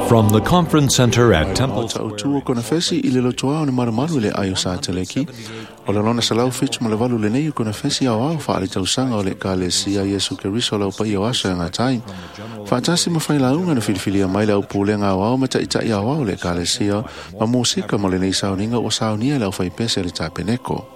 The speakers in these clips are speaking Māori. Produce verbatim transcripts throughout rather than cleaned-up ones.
From the conference center at Temple Square. Kona fesi i le lotoa o le marumaru le ayo sa teleki. O le lona salau fitu ma le walu le nei kona fesi au au wha ale tausanga o le ka le sia Yesu Keriso lau pai o asa ngā tai. Whaatasi ma whai launga na whiriwhiri a mai lau pūlenga au au ma ta ita i au au le ka le sia ma mūsika ma le nei sauninga o saunia lau whai pese le tāpeneko.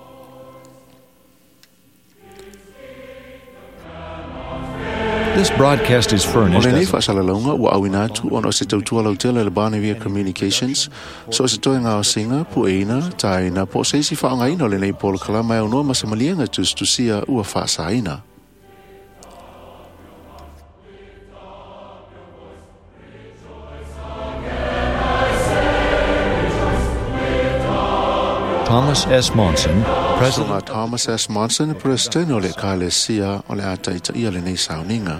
This broadcast is furnished as as a launga wa awinatu on o se tautua lautela le Barnevia Communications so se toi ngā singa pueina taina po se isi whaangaina le nei polo kalama e unoa masamalianga tus tusia ua whaasaina. Thomas S. Monson, President Thomas S. Monson, President o le Kalesia o le ataita ia le nei sauninga.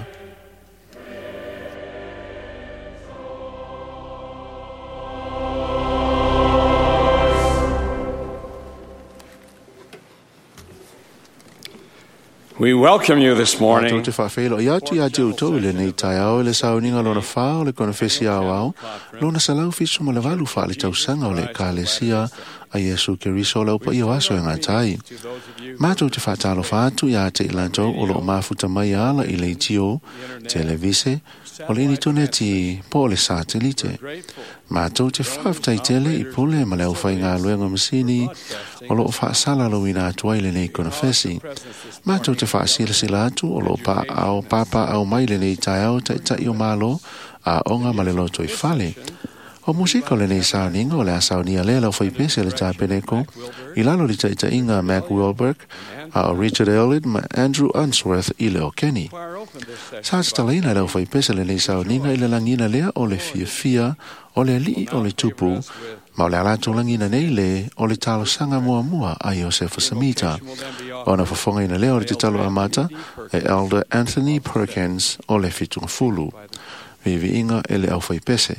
We welcome you this morning. Te whawhelo i atu i atu tau le nei tai au le sauninga lona whao le kona whesi au au lona salau fitu ma le walu wha le tausanga o le Kalesia a Yesu Keriso lau pa i o aso e ngā tai. Mātou te whatalo whātu i a te ilantou o lo mafuta mai ala i le tio, televise, o le initone ti po le satelite. Mātou te whawtai tele i pule ma leo whai ngā luenga masini o lo whaasala lo ina atua i le nei kona whesi. Mātou te whaasila sila atu o lo pa au papa au mai le nei tai au tai tai o malo a onga ma le loto i whale. O musika le nei sauninga o le asaunia le lau whai pese le tāpeneko i lalo li taita inga Mac Wilberg a o Richard Elliott ma Andrew Unsworth i leo Kenny. Sa talaina lau whai pese le nei sauninga i le langina lea o le fia fia o le li o le tupu ma o le alato langina nei le o le talo sanga mua mua a Josefa Samita. O na whafonga ina leo le te talo amata e Elder Anthony Perkins o le fitunga fulu. Vivi inga e le au whai pese.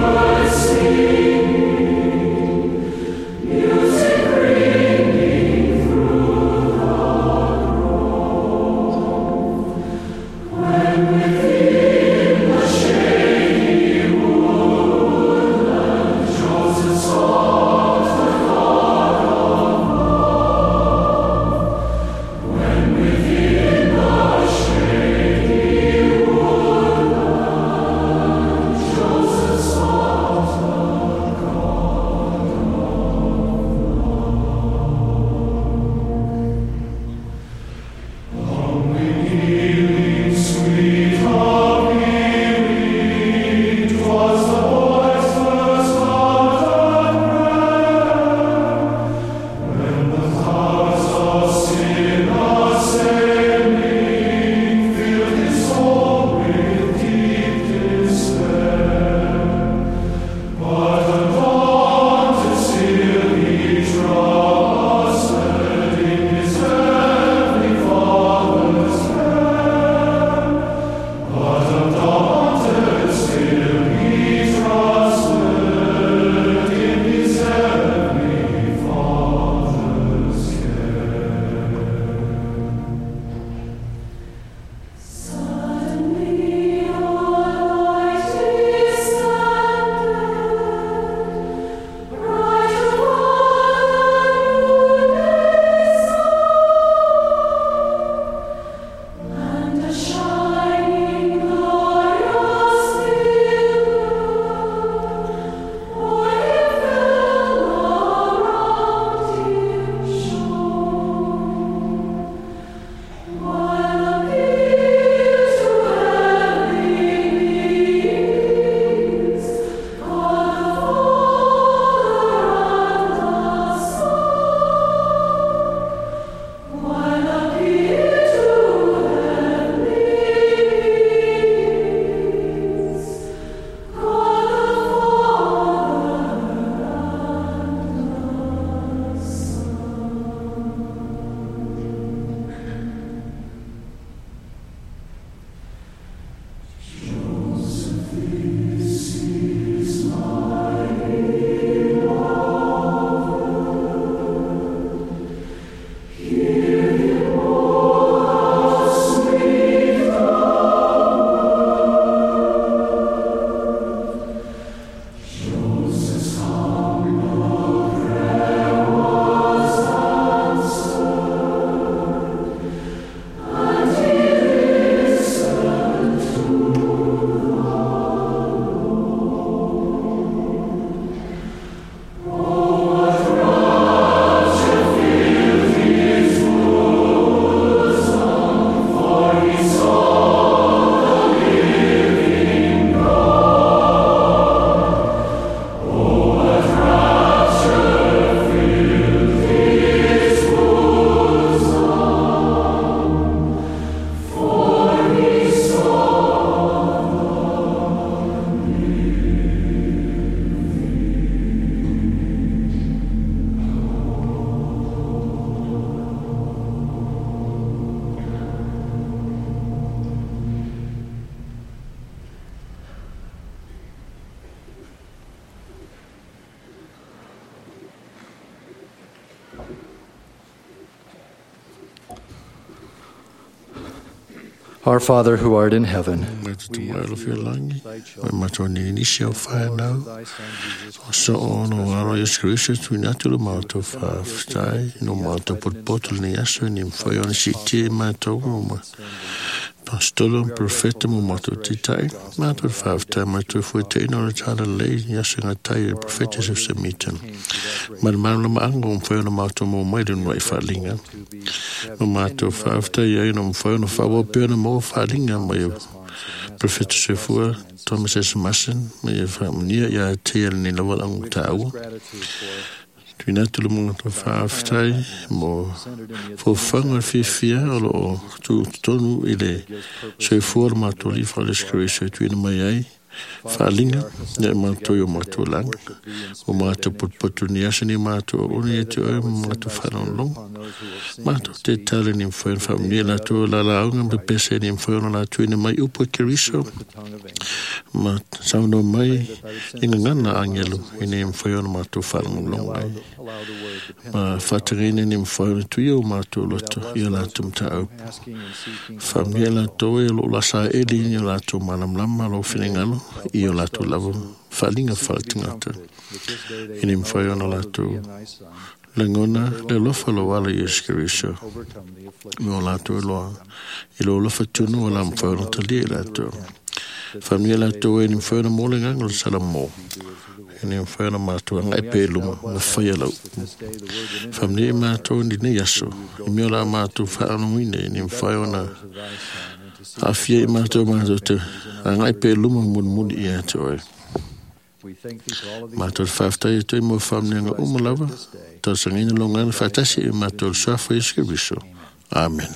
Music ringing Our Father who art in heaven, Mai te tumaelo fia langi. Mai matua ni nisi au whaenau. O so ono aro Yesu Christo tu inatu le mātou whaaftai. No mātou potpoto ni aso ni mwhai ona si tie mātou o ma. Pastolo un profeta mo mātou titai. Mātou whaaftai mātou fui te ino le tāna lei ni aso ngatai le profeta Yesu Semitan. Mara mara lama anga o mwhai ona mātou mo mai le nwai whalinga. No mātou whaaftai ia ino mwhai ona whawa peona mo whalinga mai profeta Sefua Thomas S. Mason mai whamunia ia te ni lawa ang tāua. Tuina tulu mga to whaaftai mo fōwhanga whiwhia alo o tu tonu i le Sefua mātou li whaleskariso tuina mai ai. Whalinga, ne mātou o mātou lang. O mātou potpotu ni asa ni mātou o ni e te oi mātou whanonlong. Mātou te tale ni mwhain whamnia la tō la launga me pese ni mwhain la tuina mai upo keriso. Ma sauno mai inga ngana angelo i ni mwhain mātou whanonlong ai. Ma whatarine ni mwhain tui o mātou loto i la tumta au. Whamnia la tō e lo la sa eli ni la tō malamlama lo whinengalo. I o lato lavo whalinga whatingata. I ni mwhai ona lato langona le lofa lo wala Yesu Christo. I o lato loa. I lo lofa tunu o la mwhai ona tali e lato. Whamia lato e ni mwhai ona molenga ngalo salamo. I ni mwhai ona mātua ngai pe luma na whai alau. Whamia mātua ni ne yaso. I mea la mātua whaano mwine ni mwhai ona Hafia I mātou mātou te angai pe luma mun mun I a te oi. Mātou whaftai e tui mo whamnenga umalawa. Tau sangina longana whatasi e mātou swafa Yesu Christo. Amen.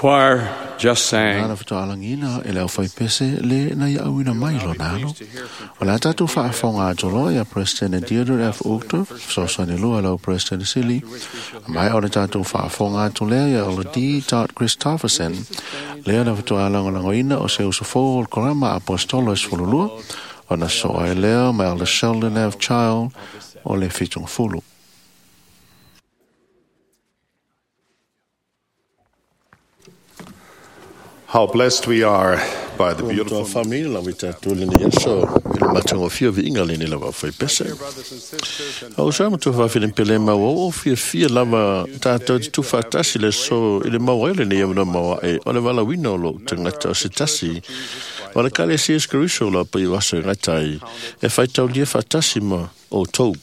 choir just sang. Ana whatualangina e leo whai pese le na ia auina mai lo nalo. O la tatu whaafonga jolo ia President Deirdre F. Uchtdorf, so sani lua lau President Silly. Mai o le tatu whaafonga jolo ia o le D. Todd Christofferson, lea na whatualangolangoina o se usufo o korama apostolos fululua, o na soa e leo mai o le Sheldon F. Child o le fitung fulu. How blessed we are by the beautiful family la vita tole ni so il matango fio vi ingale ni lava foi pese au sama tu va filin pele ma o fio fio lava ta to tu fatasi le so il ma wele ni yamna ma e ona vala wino lo tanga ta sitasi ona kale si escruso la pa iwaso ngatai e fai tau dia fatasi ma o to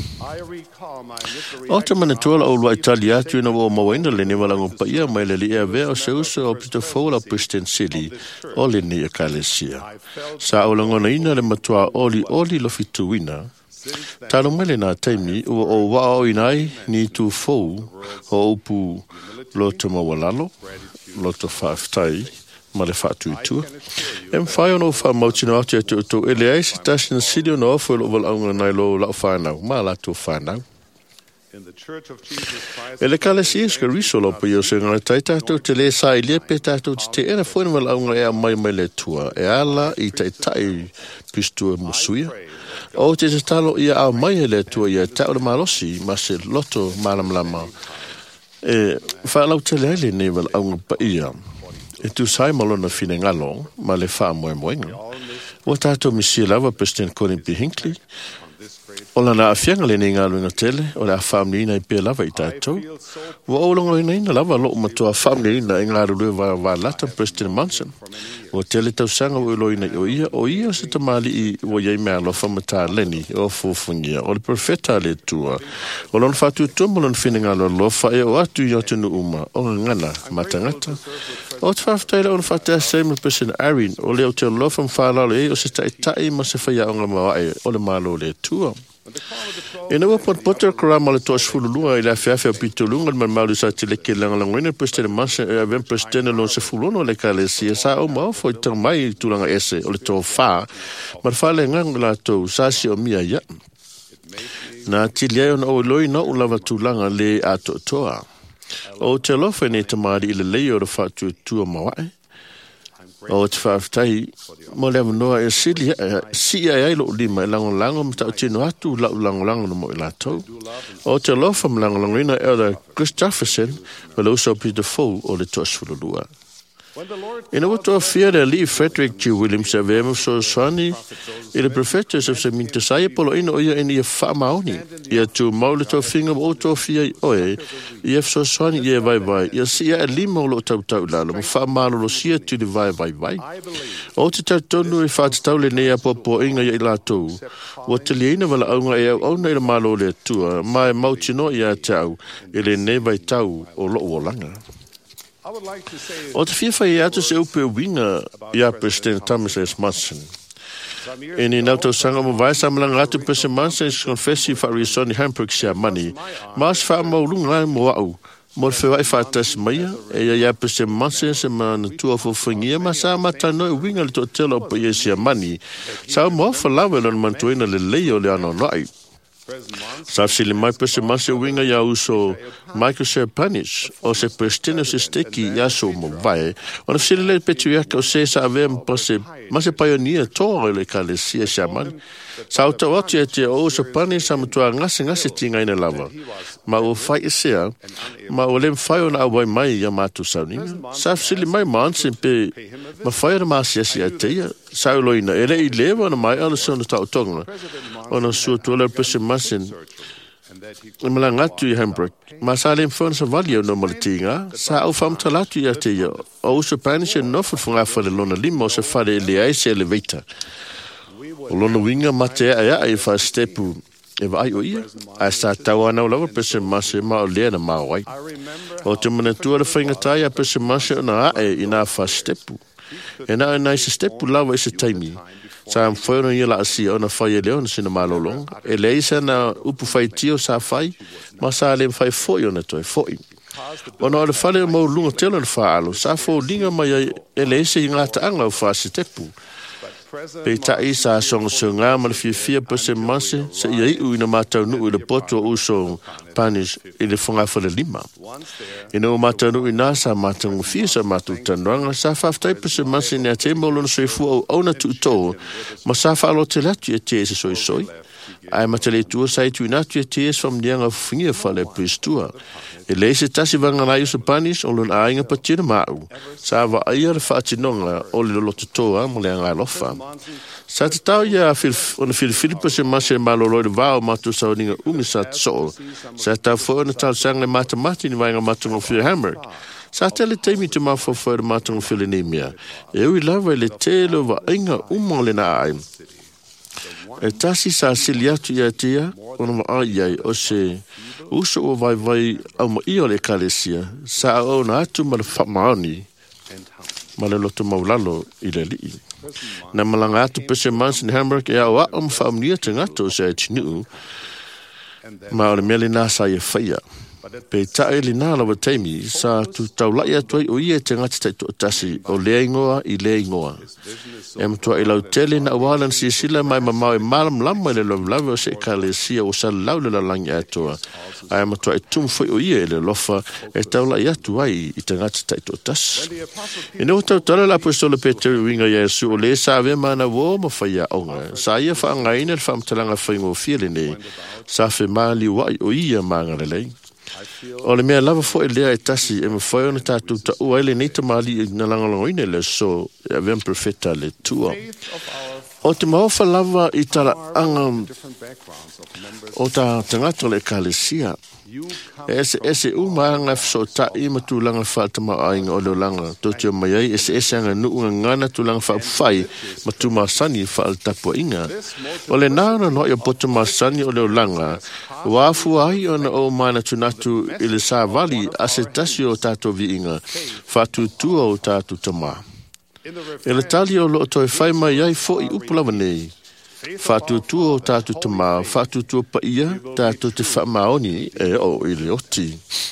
Ottoman tola o lo Italia tu no mo wenda le ne wala pa ia mai le ia ve o se uso o pito fola Preston City o le ne kalesia sa o longo ina le matua oli oli lo fituina talo mele na taimi o o wa o inai ni tu fo o pu lo tomo walalo lo to faftai ma le fatu tu em fai no fa mochino atu to to ele ai station city no fo lo wala ngai lo la fa na ma la to fa na ele kale si es que risolo po yo se ngana taita to te le sai le peta to te era fo no wala ngai mai mai le tua e ala i te tai pistu musuia o te talo ia a mai le tua ia ta o malosi ma se loto malam lama e fa la te le le ne wala ngai pa ia e tu sai malona fine ngalo ma le fa mo mo inga o tato mi si lava President Colin P. Hinckley o la na afianga le ninga luinga tele o la family na i pe lava i tato o o longo ina ina lava lo matua family na inga rulu va va lata President Manson o tele tau sanga o ilo ina o ia o ia se tamali i o iei mea lo famata leni o fufungia o le profeta le tua o lon fatu tumo lon fininga lo lo fa e o atu i atu nu uma o ngana matangata o te whaftaila o le whatea Samuel President Arin o leo te lo fam whalalo e o se tai tai ma se whaia o ngā mawae o le malo le tua e na wapon poter korama le toas fululua i la fiafia o pitolunga man maulu sa te leke langalangoina President Manson e aven President lon se fulono le kalesia sa o mao foi tang mai tulanga ese o le tō wha mar whale ngang la tō sasi o mia ia na tili ai ona o loi na o lava tulanga le ato toa o te lofa ne te maari i le lei o le whatu tua mawae o te whaftai mo le amanoa e sili si ai ai lo lima e lango lango mta o tino atu lau lango lango no mo i latou o te lofa mlango lango ina e o da Christofferson ma le uso pita fou o le tos fululua ina wato fia le li Frederick G. Williams e vemo so swani i le profetas of se minta saia polo ina o ia ina ia wha maoni ia tu maule to finga o to fia i oe ia so swani ia vai vai ia si ia lima o lo tau tau lalo mo wha malo lo sia tu li vai vai vai o te tau tonu e wha te tau le nea popo inga ia i latou o te li ina wala aunga e au auna i le malo le tua mai mautino ia tau i le ne vai tau o lo o langa o te fia whai atu se upe winga ia President Thomas S. Manson. E ni nau tau sanga mo vai samalanga atu President Manson is confessi wha risoni Hamburg sia mani. Mas wha maulunga mo au. Mo le whewai whātas maia, e ia ia President Manson se mana tua fufungia, ma sa matano e winga le to telo pa ia sia mani. Sa mo whalawe lon mantuina le leo le ano nai. Sa sili mai President Manson winga ia uso Michael Serpanish o se prestino se steki ia so mo vai o sili le petuiaka o se sa avea mpase ma se pioneer tōre le kalesia shaman sa o tau atu e te o Serpanish sa matua ngase ngase tinga ina lava ma o fai esea ma o lem fai o na awai mai ia matu sauninga sa sili mai Manson pe ma fai o na maasi asi a teia sa o loina ele i lewa na mai ala sona tau tonga o na sua tuola President Manson e malangatu i Hamburg ma sa le mfona sa vali o no malatinga sa au fam talatu i ate ia o uso panisha nofu funga fale lona lima o se fale le aise elevator o lona winga mate a ia e fa stepu e vai o ia a sa tawana o lava President Manson ma o lea na mawai o te manatua le whaingatai a President Manson na ae i nga fa stepu e na e se stepu lava i se taimi sa am fono ia la asi ona fai leon sina malolong e leisa na upu fai tio sa fai ma sa le fai foi ona toi foi Ona o le whale mau lunga telo le whaalo, sa fo linga mai e le ese i ngata anga o whaase tepu. Pe tai sa song sunga ma le fia fia pa se mase, sa ia i ui na matau nuu i le poto o uso Spanish i le whanga whale lima. Ina o matau nuu i nasa matau ngufia sa matau tanuanga, sa whaftai pa se mase ni a te maulona soi fua o auna tu tō, ma sa whaalo te latu i te ese soi soi. Ai matale tua sa i tu inatu i te ese whamnianga whingia whale pristua. E le se tasi vangarai o Spanish o luna ainga pa tira mau. Sa wa aia le whaatinonga o le lolo tutoa mo le angai lofa. Sa te tau ia ona Filipa se mase maloloi le vao matu sa uninga umi sa tso. Sa tau fo ona tau sang le mata mati ni vainga matu ngo Phil Hammer. Sa te le teimi te mafo fo le matu ngo Philonemia. E ui lava le telo wa ainga umo le na ai. E tasi sa sili atu ia tia, ona ma ai ai o se uso o vai vai au ma i o le kalesia, sa o na atu ma le whamaoni, ma le loto maulalo i le li. Na malanga atu pese mansi ni Hamburg e au a o ma whaamnia te ngato se e tinu, ma o le mele nasa i e whaia. Pe tae li nāla wa teimi, sa tu tau lai atuai o ia te ngati tai to tasi o lea ingoa i lea ingoa. E mtua i lau tele na awalan si sila mai mamau e malam lama le lau lau o se ka le sia o sa lau le la langi atua. A e mtua i tumfoi o ia e le lofa e tau lai atuai i te ngati tai to tasi. I no tau tala la apostolo Peteri winga Yesu o le sa ave mana wo ma whaia onga. Sa ia wha ngaina le whamtalanga whaingo fiele ne, sa fe mali wai o ia maanga le lei. O le mea lava fo e lea e tasi e mawhai ona tātou ta ua ele nei ta mali na langalongoine le so e avem profeta le tua. O te maofa lava i tala anga o ta tangata le kalesia. Ese ese umanga so ta i matu langa falta ma ainga o le langa to te mai ai ese ese anga nu ngana tu langa fa fai matu ma sani falta po inga o le nana no ia poto ma sani o le langa wa fu ai ona o mana tu natu ile sa vali asetasio tato vi inga fa tu tu o tato tama ele tali o lo to fai mai ai fo i upula nei fatu tu o tatu tama fatu tu pa ia tatu te whamaoni e o ili oti.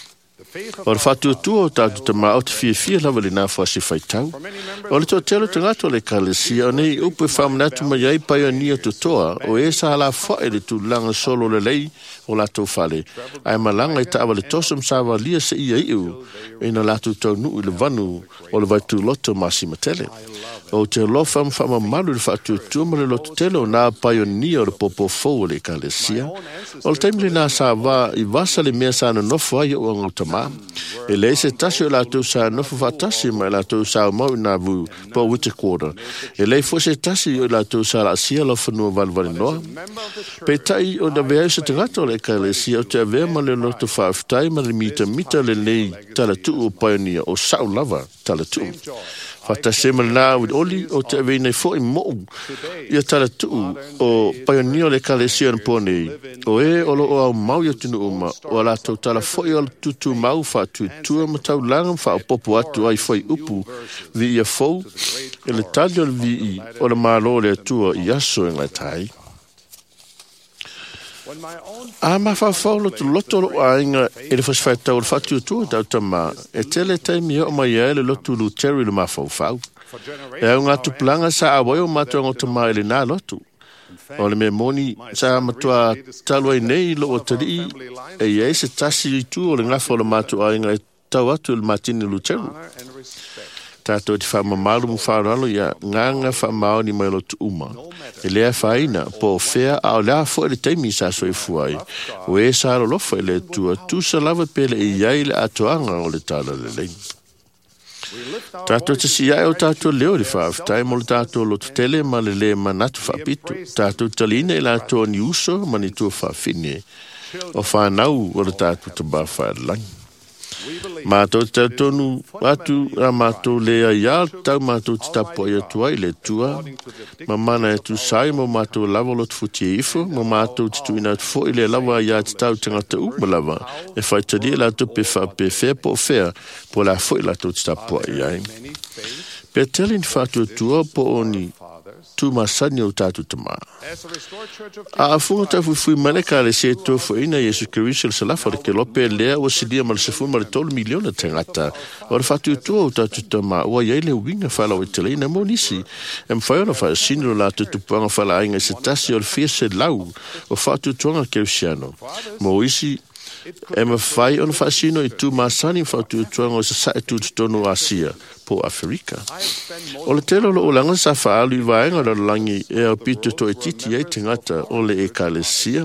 O le fatu tu o tatu tama o te fia fia lawa li nā whasi whaitau. O le tō telo te ngato le kalesia o nei upe whamanatu mai ai pai o nia tutoa o e sa la whae le tu langa solo le lei o la tō whale. Ai malanga i tawa le tosam sawa lia se ia iu e na la tu tau nu i le vanu o le vaitu loto masi matele. O te lofa mwhama malu le whatu tuama le loto telo nā paionia o le popo fau le kalesia. O le taimile nā sa wā i vasa le mea sa na nofo ai o angutama. E le se tasi o la tau sa nofo whatasi ma la tau sa mau nā vu pa wite kora. E le fo se tasi o la tau sa la sia lo whanua valvali noa. Pe tai o na vea se te gato le kalesia o te avea ma le loto whaaftai ma le mita mita le lei tala tu o paionia o sau lava tala tu. Fata sema na with oli o te ave nei fo i mo ia tala tu o paionio le kalesia pone o e o lo o mau ia tunu uma o la to tala fo i o tutu mau fa tu tu ma tau lang fa popo atu ai foi upu vi ia fo ele tadio vi o le malo le tu i aso en la tai a ma fa folo tu loto lo ainga e le fas fata o fatu tu da tama e tele taimi o mai ele loto lu terry le ma fa fa e un atu planga sa a boyo ma to tama ele na loto o le me moni sa ma to talo nei lo o tali e ye se tasi tu o le ngafo le ma to ainga tau atu le matini lu terry tato te wha mamaru mu whaaralo ia nganga wha maoni mai lo tu uma. E lea whaina, po whea au lea fo ele teimi sa soi fuai. O e sa aro lofa ele tua, tu sa lava pele e iai le atoanga o le tala le lei. Tato te si ai o tato leo le whaaftai mo le tato lo tutele ma le le manatu whaapitu. Tato talina e la toa ni uso ma ni tua whaafine. O whanau o le tato te ba whaelangi. Mātou te tonu atu a mātou lea ia tau mātou te tapo ia tua i le tua. Ma mana e tu sai mo mātou lava lo te futi e ifo. Ma mātou te tuina te fo i le lava ia te tau te ngata uma lava. E whai te lia la tu pe wha pe whea po whea po la fo i la tu te tapo ia. Pe telin whātua tua po oni tu masani o tātou tama. A afunga ta fui mane ka le se to fo ina Yesu Keriso se la fa ke lope lea o sidia mal se fu mal tol miliona tengata. O fatu tu o tātou tama o ye le winga fa la o tele na monisi. Em fa ona fa sinro la tu tu panga fa la inga se tasi o fie se lau o fatu tuanga Kerisiano. Mo isi e ma fai ona fasino i tu masani fa tu tuanga o se sa tu tonu Asia po Afrika. O le telo o langa sa fa alu i vaenga la langi e au pito to e titi e tingata o le ekalesia.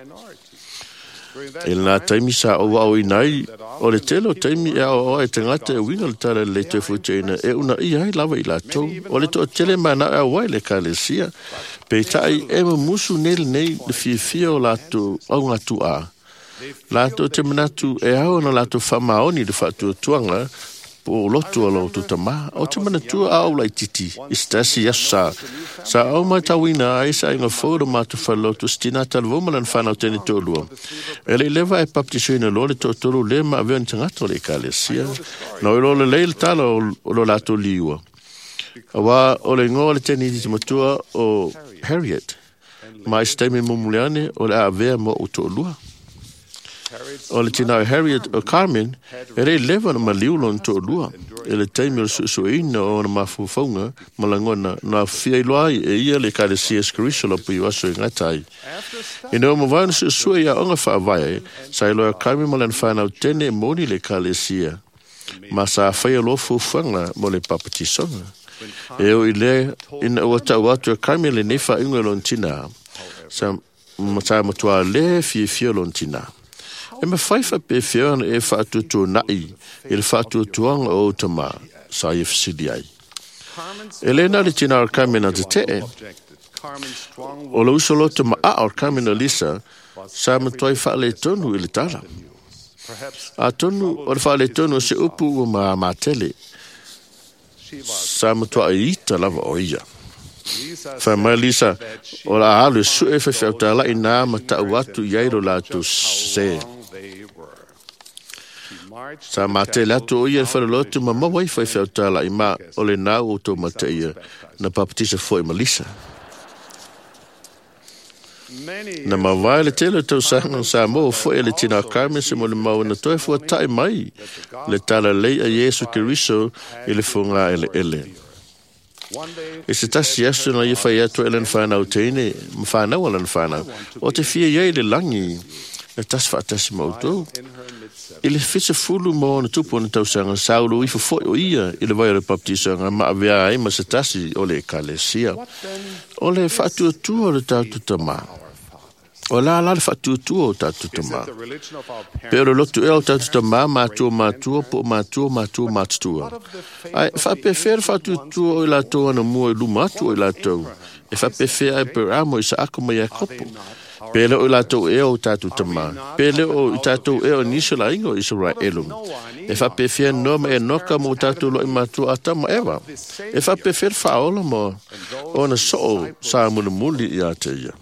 E na taimi sa o wao i nai o le telo taimi e au o e tingata e winga le tala le te futeina e una i ai lava i la tau. O le to tele mana e au wai le ekalesia. Pe tai e ma musu nel nei le fie fie o lato au ngatu a. Lato te manatu e au na lato famaoni le fatu tuanga po lotu alo tu tama o te manatu au lai titi istasi yasa sa au mai tawina ai sa inga foro matu falo tu stina talvomalan fana teni tolu ele leva e baptisina lo le totoro le ma ven tangato le kalesia no lo le le talo lo lato liwa wa o le ngol teni di matua o Harriet mai stemi mumuliane o le ave mo utolua o le tina Harriet o Carmen e rei leva na maliulon to lua e le taimi o su suina o na mafufonga malangona na fia iloai e ia le kare C S Keriso po iwaso i ngatai e no mo vana su sua ia onga wha vai sa iloa Carmen malan whanau tene moni le kare sia ma sa whai alo fufanga mo le papatisonga e o i le ina ua tau atu a Carmen le nefa inga lon tina sa sa matua le fia fia lon tina e me faifa pe fiona e fatu tu nai il fatu tuanga o tama sa i fsidi ai Elena le tina ar kamena te te o lo uso lo tama a ar kamena lisa sa me toi fa le tonu il tala a tonu o fa le tonu se upu o ma matele sa me toi ita lava oia fa ma lisa o la alu su e fe fe tala ina mata watu yairo la tu se sa mate la to ia fa lo tu mama wai fa fa tala ima o le na o to mate ia na papatisa foi malisa na ma vai le tele to sa sa mo foi le tina Carmen se mo le mau na to fo tai mai le tala le a Yesu Keriso ele fonga ele ele e se tasi asu na ia fa ia to elen fa na o tene fa na wala fa na o te fia ia le langi na tas fa tas mo to ele fece fulu mo na tupo na tausanga saulo i fo o ia ele vai le baptisanga ma avea ai ma se tasi o le kalesia o le fatu tu o le tatu tama o la la le fatu tu o tatu tama pero lo tu e o tatu tama ma tu ma tu po ma tu ma tu ma tu ai fa prefer fatu tu o la to na mo lu ma tu o la to e fa prefer ai per amo isa akoma ya kopo pele o la to e o tatu tama pele o tatu e o niso la ingo Israelum e fa prefer no me no ka mo tatu lo ma tu atama eva e fa prefer fa o mo ona so sa mo muli ya te ya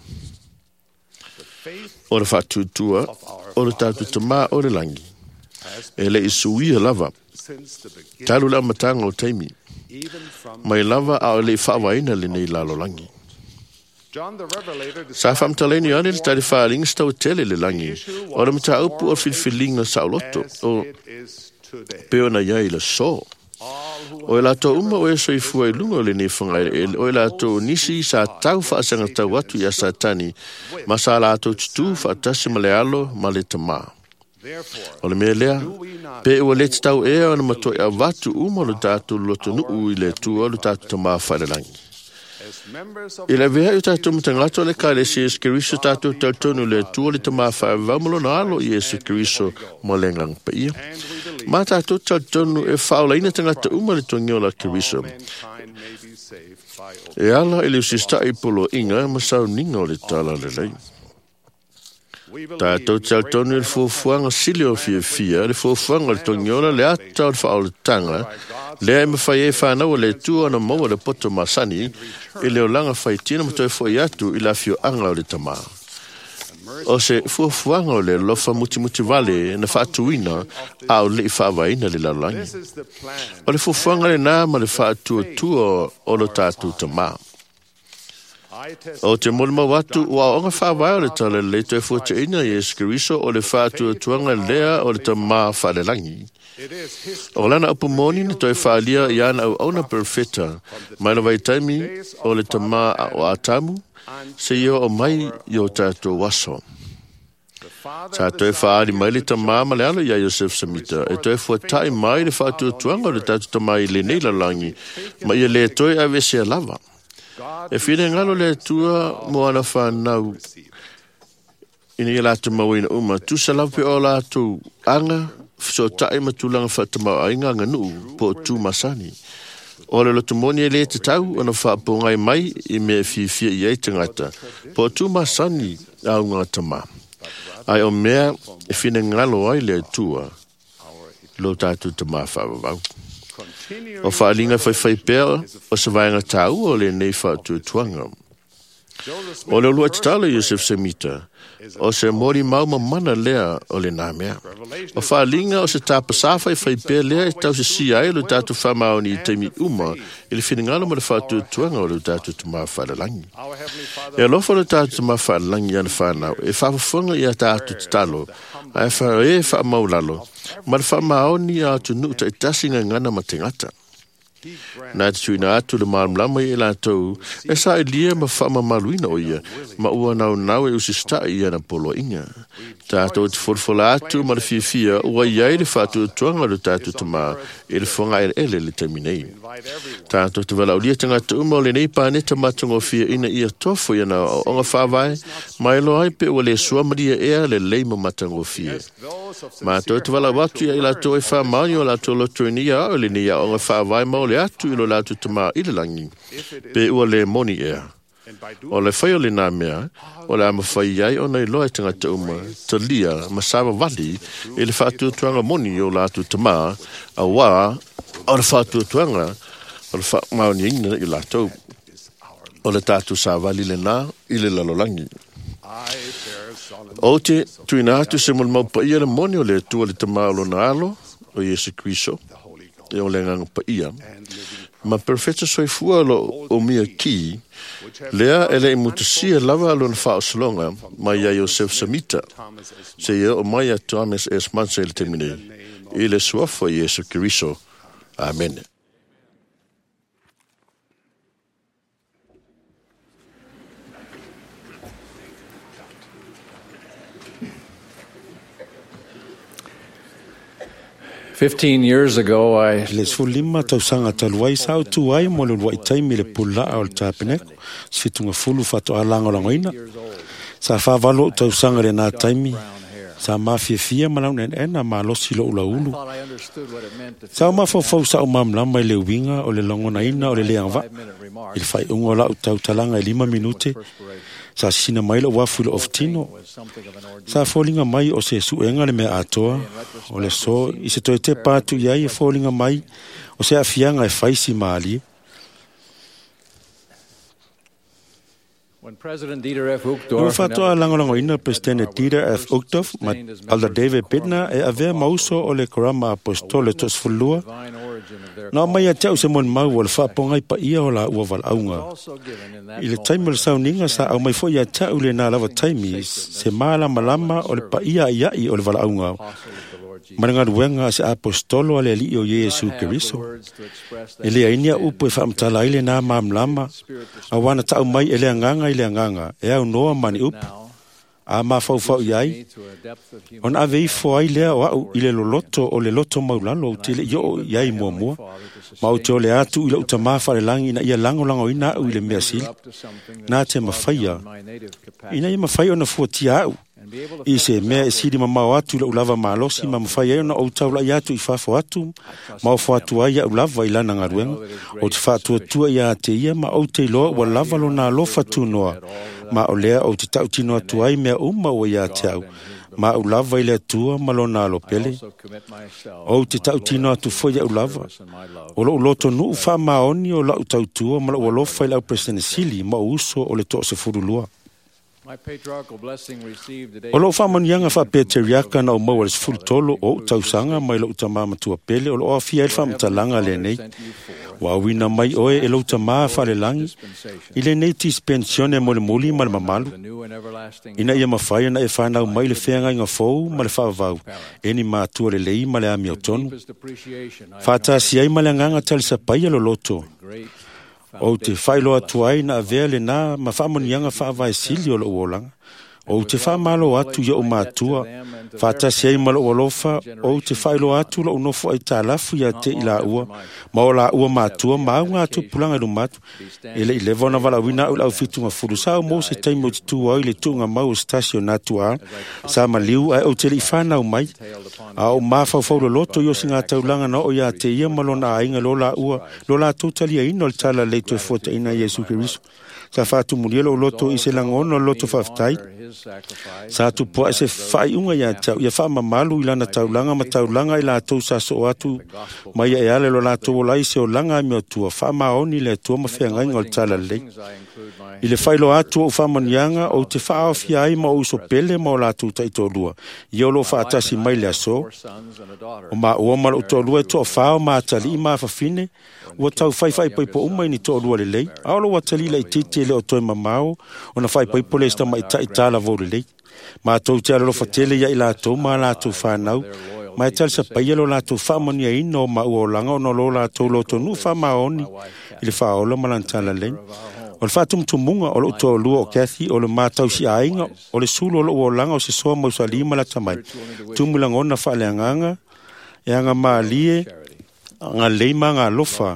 o le fatu tua o le tatu tama o le langi e le isuia lava talu la matanga o taimi mai lava a le whawaina le nei lalo langi sa famtaleni ane le tari whaaringa stau tele le langi o le mata upu o filfilinga sa loto o peona iai le so o e lato uma o e soifua i lunga o le nei whangai o e lato nisi sa tau whaasanga tau atu ia satani ma sa lato tutu whaatasi ma le alo ma le tama o le mea lea pe ua le tau e o na matoi a watu uma lo tatu loto nuu i le tu o lo tatu tama wharelangi i le vea i tatu mtangato le ka le C S Keriso tatu tautonu le tu o le tama wharevamulo na alo i Yesu Keriso mo le ngang pa ia ma tatu tautonu e whaolaina tangata uma le tongio la Keriso e ala i le usista i polo inga ma sau ninga o le tala le lei tātou tautonu le fuafuanga sili o fia fia le fuafuanga le tongiola le ata o le whaolutanga le e mawhai e whanau le tua na maua le poto masani i le o langa whaitina ma toi fwoi atu i la fio anga o le tama o se fuafuanga o le lofa muti muti vale na whaatuina a o le i whaavaina le lalangi o le fuafuanga le nā ma le whaatu tua o lo tātou tama O te molma watu ua onga whawai o le tala le te fuata ina Yesu Keriso o le whātua tuanga lea o le ta maa whalelangi. O lana upu moni na toi whaalia i ana au auna perfeta mai na vaitaimi o le ta maa o atamu se io o mai i o tātou waso. Sa toi whaari mai le ta maa malealo ia Joseph Samita e toi fuatai mai le whātua tuanga o le tātou ta mai le neila langi ma ia le toi avesea lava. E whine ngalo le tua mo ana whanau ina i lātou mawina uma tu salape o lātou anga so tae matulanga whatamau ainga nganu po tu masani. O le loto moni e le te tau ana whaapongai mai i me whiwhia i ei tangata po tu masani au ngā tama. Ai o mea e whine ngalo ai le tua lo tātou tama whaavavau. O whaalinga whai whai pēr o sa vaenga tau o le nei whaatua tuanga. O le lua te tala Joseph Samita o se mori mauma mana lea o le nāmea. O whaalinga o se tāpa sāwhai whai pēr lea e tau se si ai lo tātou whamaoni i teimi uma i le whinangana mo le whaatua tuanga o le tātou tuma whaalalangi. E alofa le tātou tuma whaalalangi ana whanau e whaafunga i a tātou te talo a e wha e wha maulalo ma le wha maoni a atu nuta i tasinga ngana ma te ngata. Nā te tuina atu le maalamlama i e lātou e sa e lia ma wha ma maluina o ia ma ua nau nau e usista i ana polo inga. Tātou te wholwhola atu ma le whiwhia ua iai le whātua tuanga le tātou tama e le whonga e ele le taminei. Tātou te wala ulia tangata uma o le nei pāne tamatongo whia ina ia tofo i ana o onga whawai ma e lo ai pe ua le sua maria ea le leima matango whia. Ma tau te wala watu ia i lātou e wha mauni o lātou loto i nia o le nia onga whawai ma o le atu ilo lātou tama i le langi pe ua le moni ea. O le whai o le nā mea, o le ama whai iai o nei loa tangata uma, ta lia, ma sawa wali, e le whātua tuanga moni o lātou tama, a wā, o le whātua tuanga, o le wha maoni ina i lātou, o le tātou sa wali le nā, i le lalolangi. O te, tuina atu se mul mau pa ia le moni o le tua le tama o lo na alo, o Yesu Kristo, e o le ngang pa ia. Ma perfeta soifua lo o mia ki, lea ele imutasia lava alo na whaosalonga, mai a Joseph Samita, se ia o mai a Thomas S. Manson le temine, i le suafo Yesu Keriso. Amen. Fifteen years ago, I le fulima tau sanga taluai sao tu ai mo le wai taimi le pula o le tapeneko situnga fulu fato alanga langoina sa fa valo tau sanga le na taimi sa mafia fia malau nen ena ma losi lo ula ulu sa ma fo fo sa umam lama le winga o le longona ina o le leanga il fai ungo la tau talanga lima minute sa sina mai lo wafulo of tino sa folinga mai o se suenga le me atoa o le so i se toite patu iai e folinga mai o se afianga e faisi mali. Ua whatoa langolango ina Presidente Dieter F. Uchtdorf ma Alda David Bittner e avea mauso o le korama apostole tos fulua. Nā mai a tau se mon mau o le whapongai pa ia o la ua walaunga. I le taimul sauninga sa au mai fo ia tau le nā lava taimi se māla malama o le pa ia iai o le walaunga. Maranga ruenga se apostolo ale li o Yesu Keriso. Ele ainia upo e whaamtala ile nā mamlama. Awana tau mai ele anganga ile anganga. E au noa mani upo. A ma fau fau iai. On ave i fo ai lea o au ile lo loto o le loto maulalo te le yo iai mua mua. Ma o te o le atu ila uta mawhare langi na ia lango lango ina au ile mea sili. Nā te mawhaia. Ina ia mawhaia o na fuatia au. I se mea e siri ma mau atu la ulava maalosi ma mawhai eo na o tau la i atu i whafo atu ma o whatu ai a ulava i lana ngaruenga o te whatu atua i a te ia ma o te loa wa lava lo na alofa tu noa ma o lea o te tau tino atu ai mea uma o i a te au ma ulava i le atua ma lo na alo pele o te tau tino atu fo i a ulava o lo uloto nuu wha maoni o la utau tua ma lo ualofa i lau Presidente Sili ma o uso o le toa se furulua. O lo whamanianga wha Peteriaka na o maua ful tolo o tausanga mai lo utamama tua pele o lo afia el whamtalanga le nei. Wa wina mai oe e lo utamaa whale langi. I le nei tis pensione mo le muli ma le mamalu. Ina ia mawhaia na e whanau mai le whenga inga fou ma le whavau. Eni mātua le lei ma le ami o tonu. Whatasi ai ma le nganga tali sa paia lo loto. O te whailo atu ai na avea le nā ma whamanianga whaavai sili o lo uolanga. O te whamalo atu ia o mātua. Whatasi ai ma lo uolofa. O te whailo atu lo unofo ai tā lafu ia te ila ua. Ma o la ua mātua ma au ngā tu pulanga lu matu. Ele i levo na wala wina ula au fitunga furu. Sa o mo se taimo te tu ai le tunga mau stasio natua. Sa ma liu ai o te li whanau mai. A o mawhau whau lo loto yo singa taulanga na o ia te ia malona a inga lo la ua. Lo la totali a ino le tala leitu e fota ina Yesu Keriso. Sa whatu murielo o loto i se langono loto whaftai. Sa tu poa se whai unga ia tau. Ia wha mamalu i lana taulanga ma taulanga i la tau sa so atu. Mai e ale lo la tau lai se o langa mi o tua. Wha maoni le tua ma whea ngai ngol tala lei. I le whailo atu o whamanianga o te wha awhia ai ma o uso pele ma o la tu taito lua. I o lo wha atasi mai le aso. O ma ua ma lo to lua e to whao ma atali i ma whawhine. Ua tau whai whai paipo umai ni to lua le lei. Aolo wa tali lai titi le o toi mamao. O na whai paipo le sta mai ta itala vau le lei. Ma tau te alo whatele ia i la tau ma la tau whanau. Ma e tali sa paia lo la tau whamania ino ma ua o langa o no lo la tau lo tonu whamaoni. I le whaola malantala lei. O le whatum tumunga o lo uto lua o Kathy o le mātau si ainga o le sulu o lo ua langa o se soa mausa lima la tamai. Tumulang ona whaale anganga e anga maalie anga leima ngā lofa.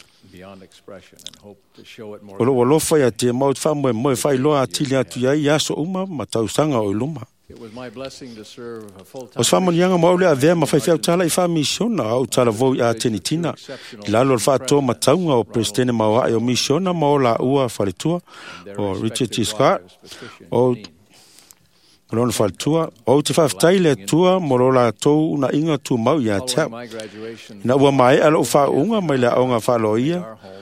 O lo ua lofa ia te maut whamoe moe whai loa atili atu iai iaso uma ma tausanga o iluma. O whamanianga maule a vea ma whaiwhau tala i whamisiona au tala vau i a tenitina. I lalo al whātoa ma taunga o Presidente Mawai o misiona ma o la ua whaletua o Richard T. Scott o Lona whaletua o te whaftai le tua mo lo la tau na inga tu mau i a tau. Na ua mai alo whaunga mai le aonga whaloia.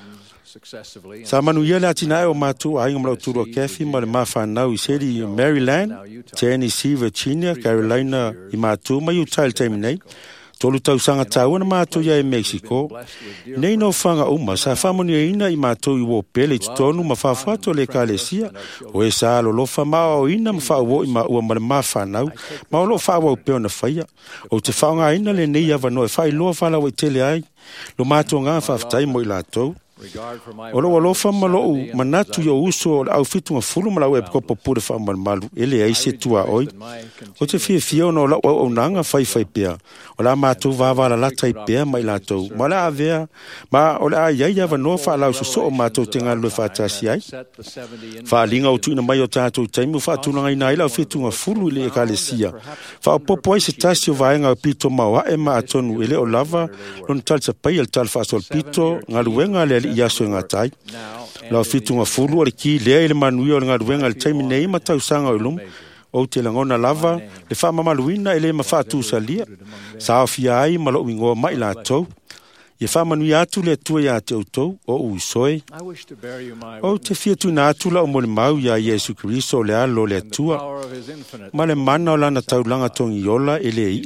Sa manu ia le atina o matu a inga mlau turu o Kathy ma le mawhanau i seri Maryland, Tennessee, Virginia, Carolina i matu ma Utah le taimi nei. Tolu tau sanga tau na matu ia e Mexico. Nei no whanga uma sa whamoni ina i matu i wo pele i tutonu ma whawhato le kalesia. O e sa alo lofa maa o ina ma whawo i ma ua ma le mawhanau. Ma o lo whawa o peo na whaia. O te whaonga ina le nei ava no e whai loa whala o i tele ai. Lo matu ngā whaftai mo i la tau. O lo alofa malou manatu yo uso au fitunga fulu malau e kopo pure fa malu ele ai se tua oi o te fie fie no la o nanga fai fai pea o la matu va va la tai pea mai la tau mala avea ma o la ia ia va no fa la so so matu tenga lo fa tasi ai fa linga o tuina mai o tatu taimu fa tuna ngai nai la fitunga fulu le kalesia fa popo se tasi va nga pito mawa e ma atonu ele o lava lon talsa pai el tal fa sol pito ngaluenga le ia so ngatai la fitunga fulu o ki le le manui o nga ruenga le taimi nei ma tau sanga o lum o te langona lava le fa mama luina ele ma fa tu salia sa fia ai ma lo wingo mai la to ye fa manui atu le tu ya te auto o usoi o te fia tu na tu la o mo le mau ya Yesu Kristo le alo le tua ma le mana o lana taulanga tongi yola ele i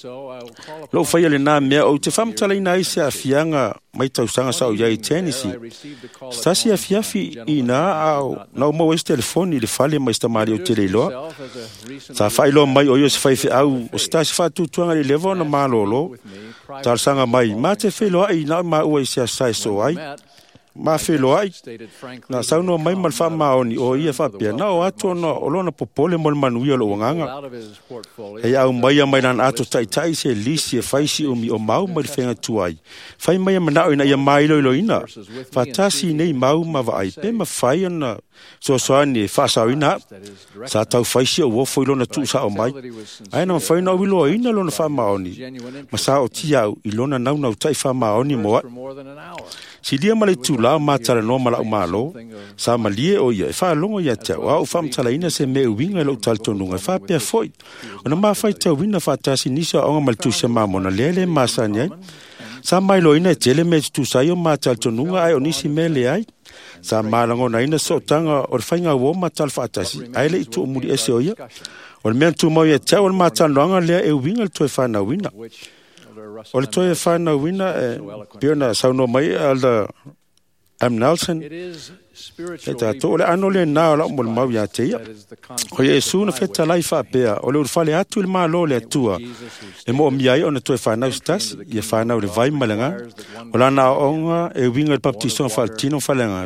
lo fa le na me o te fam tala ina ise a fianga mai tau sanga sa o ya i Tennessee stasi a fiafi ina au na o mo este telefoni le fale mai sta mari o tele loa sa fa ilo mai o yo se fa fi au o stasi fa tu tuanga le levo na malolo tal sanga mai ma te felo ai na ma o ise sai so ai ma felo ai na sa no mai mal fa ma oni o ia fa pia na o ato no o lona popole mol manuia lo nganga e au mai mai nan ato tai tai se lisi e faisi o mi o mau mai fenga tuai fai mai mana ina ia mai lo lo ina fa tasi nei mau ma vai pe ma fai na so so ani fa sa ina sa tau faisi o foi lona tu sa o mai ai no fai no wilo ina lona fa ma oni ma sa o tia i lona nau nau tai fa ma oni mo si dia male tula matara no mala malo sa malie o ia fa longo ia te o fam tala ina se me winga lo talto nunga fa pe foi ona ma fa te winga fa tasi nisa o mal tu se mamo na lele masanya Sa mai lo ina tele me tu sai o matal tonunga ai onisi mele ai. Sa malango na ina so tanga o fainga wo matal fatasi. Ai le tu muri ese oia. O me tu mo ye tau matal longa le e winga to fa na wina. O le to fa na wina e piona sa no mai alda Am Nelson. Eta to le ano le na la mo mau ya te. O Yesu na feta laifa pea. O le fale atu le malo le tua. E mo mi ai ona to fa na stas, ye fa na le vai malanga. O la na onga e winga le baptison faltino falanga.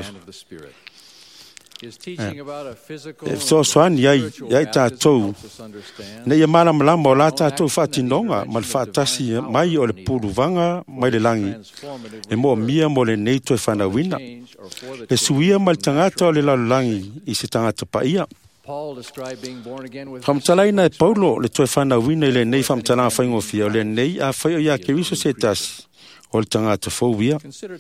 E so swan yai yai ta to. Ne ye mala mala mo la ta to fatinonga mal fatasi mai o le pulu vanga mai le langi. E mo mia mo le nei to fa na wina. E suia mal tangata o le la langi i se tangata pa ia. Famtalaina e Paulo le to fa na wina le nei famtala fa ngofia le nei a fa ia ke wiso setas. O le tangata fōwia.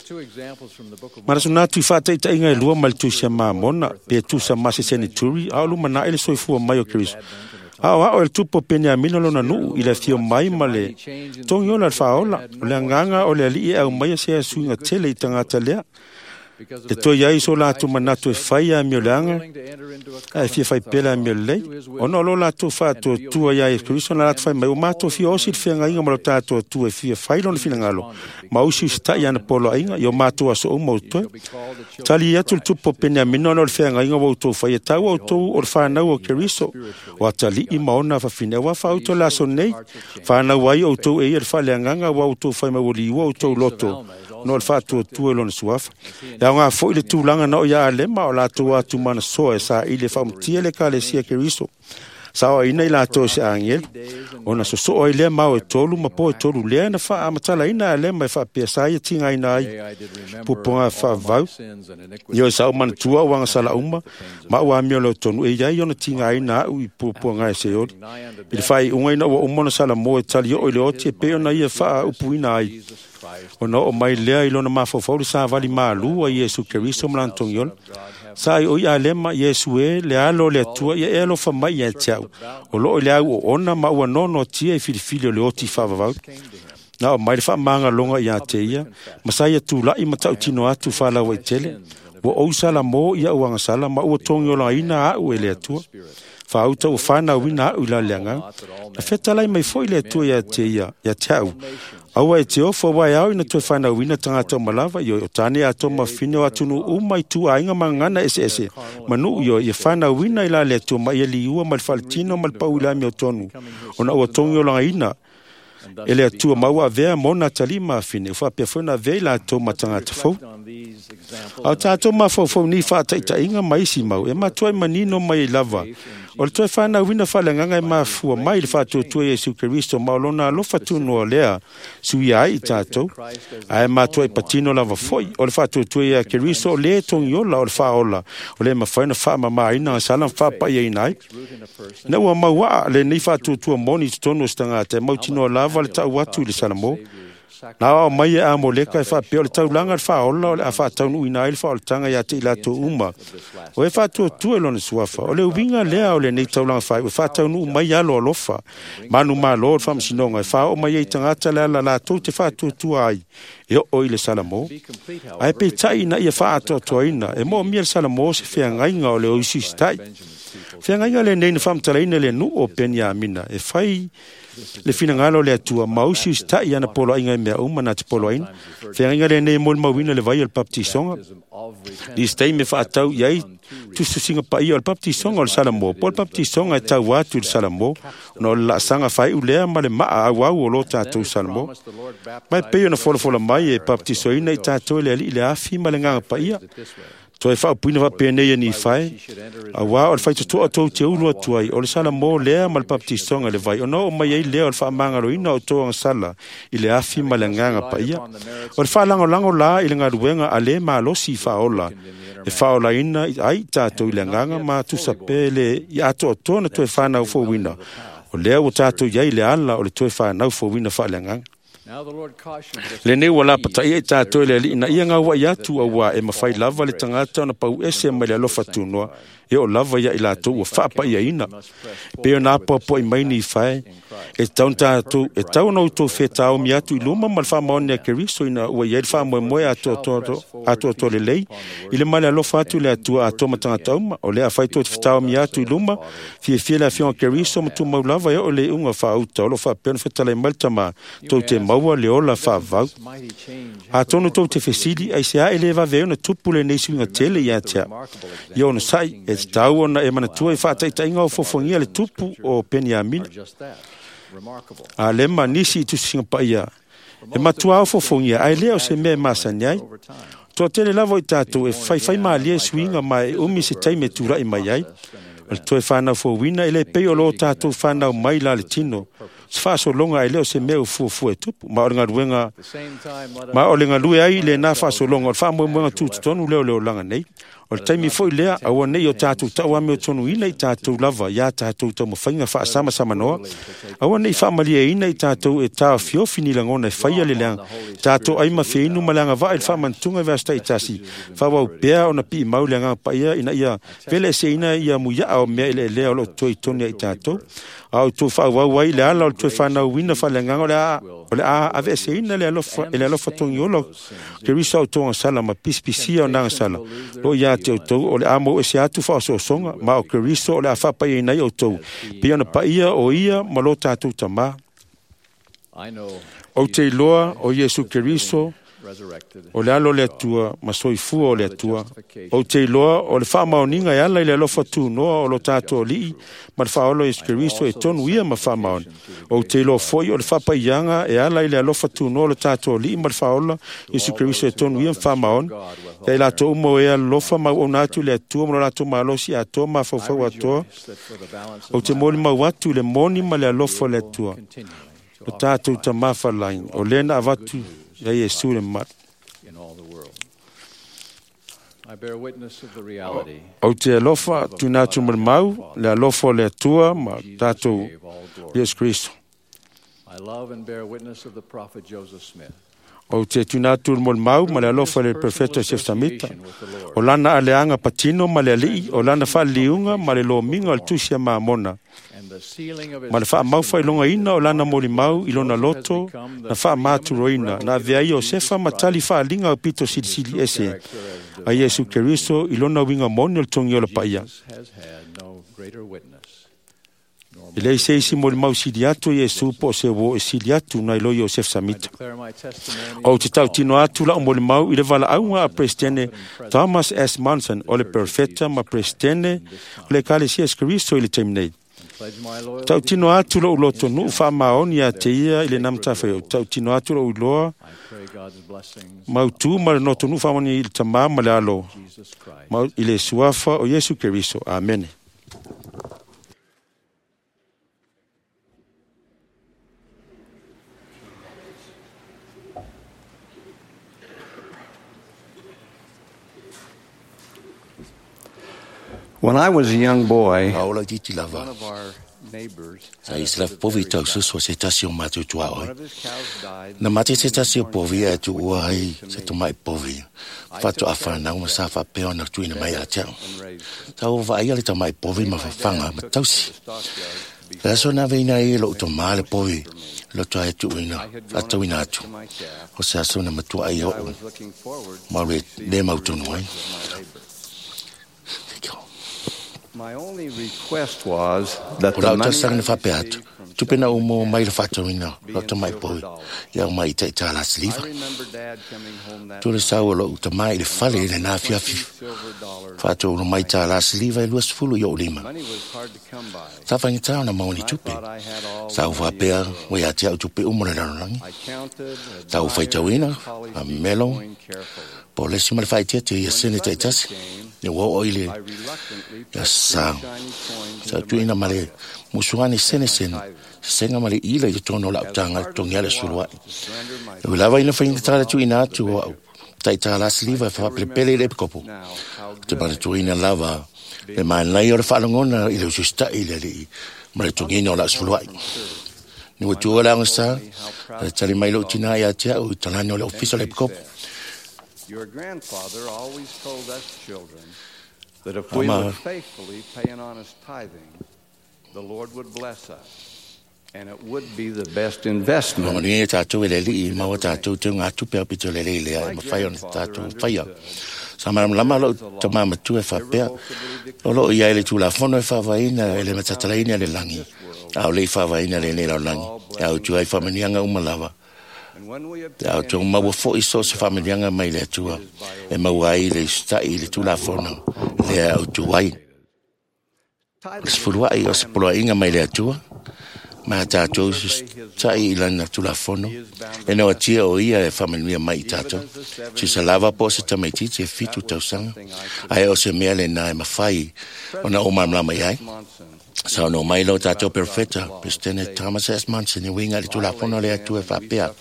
Mara suna tu whātai ta inga e lua mal tu sia mamona, pe tu sa masi seni turi, au luma na ele soifua mai o Kiriso. Au au el tupo pene a mina lona nuu, ila fio mai ma le tongi o la whaola, o le anganga o le ali e au mai a sea suinga tele i tangata lea. Te toi ai so la tu manatu e whai a mio leanga, e fia whai pela a mio lei. O no lo la tu wha tu tua ia e Kiriso na la tu whai mai, o mato fia osi le whianga inga malo tātua tu e fia whai lona whina ngalo. Ma usi usta i ana polo ainga, i o mato aso o mautoe. Tali atu le tupo pene a mina no le whianga inga wau tau whai e tau au tau o le whanau o Kiriso. O atali i maona whawhine wa whauto la so nei. Whanau ai au tau e i le whale anganga wau tau whai mawali ua au tau loto. No le whātua tua lona suafa. E au ngā fo i le tūlanga na o ia alema o la tua atu mana soa e sa i le whaumtia le ka le sia Kiriso. Sa o ina i la toa se angel. O na so so o i lea mau e tolu, ma po e tolu lea na wha amatala ina alema e wha pia sa ia tinga ina ai. Puponga wha vau. Io e sa o mana tua o wanga sala uma. Ma ua mio leo tonu e iai o na tinga ina au i puponga e se ori. I le whai unga ina o umona sala mo e tali o i le oti e peo na ia wha upu ina ai. O no o mai lea i lona mawhawhauri sa vali maalu a Yesu Kiriso mlantongi ola. Sa i o ia lema Yesu e le alo le atua ia e alo whamai e tiau. O lo o le au o ona ma ua nono tia i filifili o le oti whawawau. Na o mai le whamanga longa i a te ia. Masai atu lai matau tino atu whalawa i tele. Wa ou sala mo ia uanga sala ma ua tongi ola ina au e le atua. Whauta o whana wina au la leanga. Na whetalai mai foi le atua i a te ia, i a tiau. Aua e te ofa wai au ina toi whana wina tangata o malawa i o tane ato ma whine o atunu umai tu a inga mangana ese ese. Manu i o i whana wina i la le atua ma i li ua mal faltino mal pau ila mi o tonu. O na ua tongi o langa ina. Ele atua maua vea mona tali ma whine. Ufa pia whana vea la ato ma tangata fau. Au tato ma fau fau ni whata ita inga maisi mau. E ma tuai manino mai lava. O le toi whana wina whalenganga e mafua mai le whātua tua Yesu Kiriso maolona alofa tunu o lea sui ai i tātou. Ai mātua i patino lava foi. O le whātua tua Yesu Kiriso o le tongi ola o le whaola. O le mawhaina whaama maina a salam whapa i einai. Na ua maua le nei whātua tua moni tonu o stangata e mautino lava le tau watu i le salamo. Na o mai e amo leka e whapea o le taulanga le whaola o le a whātaunu ina i le whaoltanga i ate i lato uma. O e whātua tua lona suafa. O le uwinga lea o le nei taulanga whai. O e whātaunu mai alo alofa. Manu maa loo le whamasinonga. E whao mai e tangata le ala lato te whātua tua ai. E o i le salamo. Ai pe tai na i e whātua tua ina. E mo mia le salamo se whea ngainga o le oisi stai. Whea ngainga le nei na whamtalaina le nu o penia amina. E whai le fina ngalo le atua mausi sta ia na polo inga me uma na te polo in fe inga le nei mol mawina le vai al baptisonga di stay me fa tau yai tu su singa pa ia al baptisonga al salamo pol baptisonga ta watu al salamo no la sanga fai u le ma le ma a wa o lo ta tu salamo mai pe na folo folo mai e baptisoina ta to le le afi ma le nga pa ia to e fa puina va pene ni fai a wa o fai to to te ulo tu ai o le sala mo le mal baptisonga le vai o no mai ai le o fa manga ro ina o to sala i le afi malanga pa ia o fa lango lango la i nga ruenga ale ma lo si fa ola e fa ola ina ai ta to i nganga ma tu sapele ia to to na to fa na fo wina o le o ta to ia i le ala o le to fa na fo wina fa langa Le ne wala pata ia tātou le li na ia ngā wa iatu a wa e mawhai lava le tangata na pau ese mai le alofa tūnoa e o lava ia i lātou ua whaapa ia ina. Peo nā popo i maini i whae e tau tātou e tau nau tō whetao mi atu i luma ma le wha maone a keriso ina ua iai wha moe moe ato ato le lei i le male alofa atu le atua ato matangata uma o le a whai tō te whetao mi atu i luma fie fie le a fionga keriso ma tu mau lava ia o le unga wha auta o lo wha pēna whetala i malta ma tō te maua le ola wha vau. A tonu tō te whesidi ai se a ele wa veo na tupu le neisi winga tele i atea. Ia ona sai e te tau ona e manatua i whaatai tainga o fofongia le tupu o peni a mina. A lema nisi i tusinga pa ia. E matua o fofongia ai leo se mea masani ai. Tō tele lavo i tātou e whai whai maa lia suinga mai umi se taime tura i mai ai. Al toi whanau fo wina ele pei o lo tātou whanau mai la le tino. Sfaso longa ai leo se mea fu fu e tupu. Ma o le ngaruenga, ma o le ngalue ai le na faso longa. O le wha mua mua tutu tonu leo leo langa nei. O le taimi foi lea, awa nei o tātou tau ame o tonu ina i tātou lava, ia tātou tau mawhainga wha asama sama noa. Awa nei wha malia ina i tātou e tā fiofi ni langona e whaia le leang. Tātou ai ma whiinu malanga wa il wha mantunga vasta i tasi. Wha wau pēa o na pi mau leanga pa ia ina ia vele se ina ia muia au mea ile lea o lo toi tonia i tātou. Au tu fa wa wa ile ala o tu fa na wina fa lenga o le a o le a ave se ina le alofa ele alofa tongi olo ke risa o tonga sala ma pispisia o nanga sala o ya te o to o le amo e se atu fa so songa ma o ke risa o le a fa pa ina o to pia na pa ia o ia ma lo tatu tama o te loa o Yesu Keriso o le alo le atua ma soifua o le atua o te loa o le wha maoninga e ala i le alofa tu noa o lo tato o lii ma le wha olo Yesu Keriso e tonu ia ma wha maoni o te loa foi o le wha paianga e ala i le alofa tu noa o lo tato o lii ma le wha olo Yesu Keriso e tonu ia ma wha maoni e lato umo e alofa ma o natu le atua ma lato ma alosi atua ma fawfau atoa o te moli ma watu le moni ma le alofa le atua o tato ta mafa lain o lena avatu ya Yesu le mat. O te alofa tu natu mau le alofa le atua ma tatou Yesu Kristo. O te tu natu mau ma le alofa le profeta Joseph Smith. O lana aleanga patino ma le alii o lana fa liunga ma le lominga al tusia ma mona. Ma le wha mau whai longa ina o lana mori mau i lona loto na wha mātu roina na veai o sefa matali wha linga o pito sili sili ese a Yesu Keriso i lona winga moni o tongi o la paia. I lei se isi mori mau sili atu Yesu po se wo e sili atu na ilo Joseph Smith. O te tau tino atu la o mori mau i le vala aunga a prestene Thomas S. Monson o le perfeta ma prestene o le kale si es Keriso i le temnei. Tau tino atu lo ulo tonu wha maoni a te ia i le namta wheo. Tau tino atu lo uloa mau tu ma le no tonu wha maoni i le tama ma le alo. Mau i le suafa o Yesu Keriso. Amen. When I was a young boy, one of our neighbors sa isla povi tau su so se tasi o matu tua oi. Na mati se tasi o povi e tu uai se tu mai povi. Fatu a whana uma sa wha peo na tuina mai a tau. Tau vai ali ta mai povi ma whanga ma tausi. La so na veina i lo to male povi. Lo to ai tu ina. Fatu ina atu. O se aso na matua ai o. Ma re le mautonu ai. My only request was that the money sang fa peat tu pena umo mai fa toina lo to mai poi ya mai te tala sliva tu le sa lo to mai le fale le na fia fi fa to no mai tala sliva e luas fulu yo lima sa fa nta na mauni tu pe sa fa pe o ya te tu pe umo le langi sa fa tawina a melo po le simal fa te te yesene te tas ne wo oile ya sa sa tuina male musuani sene sen senga male ila yo tono la tanga tongia le sulwa e lava ina fa intra tuina tu tai tala sliva fa prepele le kopo te male tuina lava le man la yo fa longona ile justa ile le male tongia la sulwa Ni wa tua la ngasa. Tali mai lo tina ya tia o talano le official le kop. Your grandfather always told us children that if we would faithfully pay an honest tithing, the Lord would bless us. And it would be the best investment. Ni tatou le li ma wa tatou te nga tu pe pito le le le ma fai on tatou fai. Sama lama lo tama ma tu e fa pe. Lo ia le tu la fono e fa vai na le matatala ina le langi. Au le fa vai na le le langi. Au tu ai fa menianga uma lava. Au tu ma wo fo iso se fa menianga mai le tu. E ma wai le sta i le tu la fono. Le au tu wai. Sfurua i o se polo inga mai le tu. Ma tatou sai ilana tula fono e no tia o ia e familia mai tatou si se lava po se tamaiti te fitu tau sanga ai o se mea le na e mawhai ona o mamla mai ai sa no mai lo tatou perfecta Prestene Thomas S. Monson e winga le tula fono le atu e whapea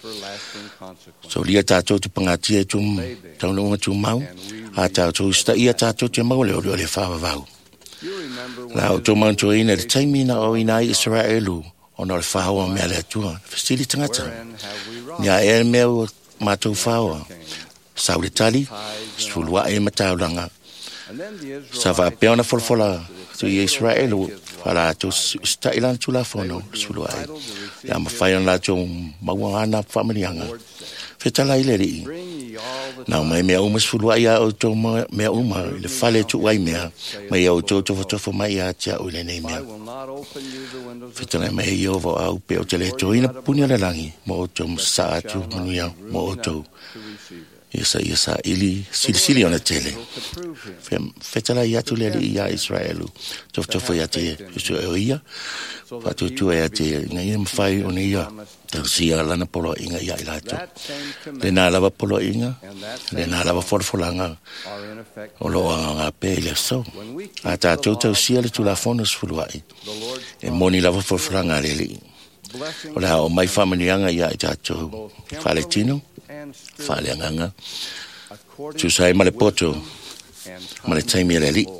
so lia tatou tu pangatia e tum tau nunga tu mau a tatou sta ia tatou te mau le o le whawa vau la o tu manto ina le taimina o ina Israelu ona le fawa me le tua festili tangata nia e me matou fawa saule tali sulwa e mataulanga sa va pe ona folfola tu Israel para tu stailan tula fono sulwa ya ma fa ona tu mawana familianga fetala ile ri na mai me uma sulwa ya o to me uma le fale tu ai me mai o to to to mai ya tia o le nei me fetala mai yo vo au pe o tele to ina punya le langi mo to sa tu munia mo to Isa isa ili silsili ona tele. Fetala ya tu le ya Israelu. Tof tof ya te so ia. Patu tu ya te ngai mfai ona ia. Tau sia lana polo inga ya ila tu. Le na lava polo inga. Le na lava forfolanga. O lo nga pe le so. Ata tu tau sia le tu la fonos fuluai. E moni lava forfolanga le li. Ola o mai familianga ya ita tu. Faletino. Fale nganga tu sai male poto male taimi le li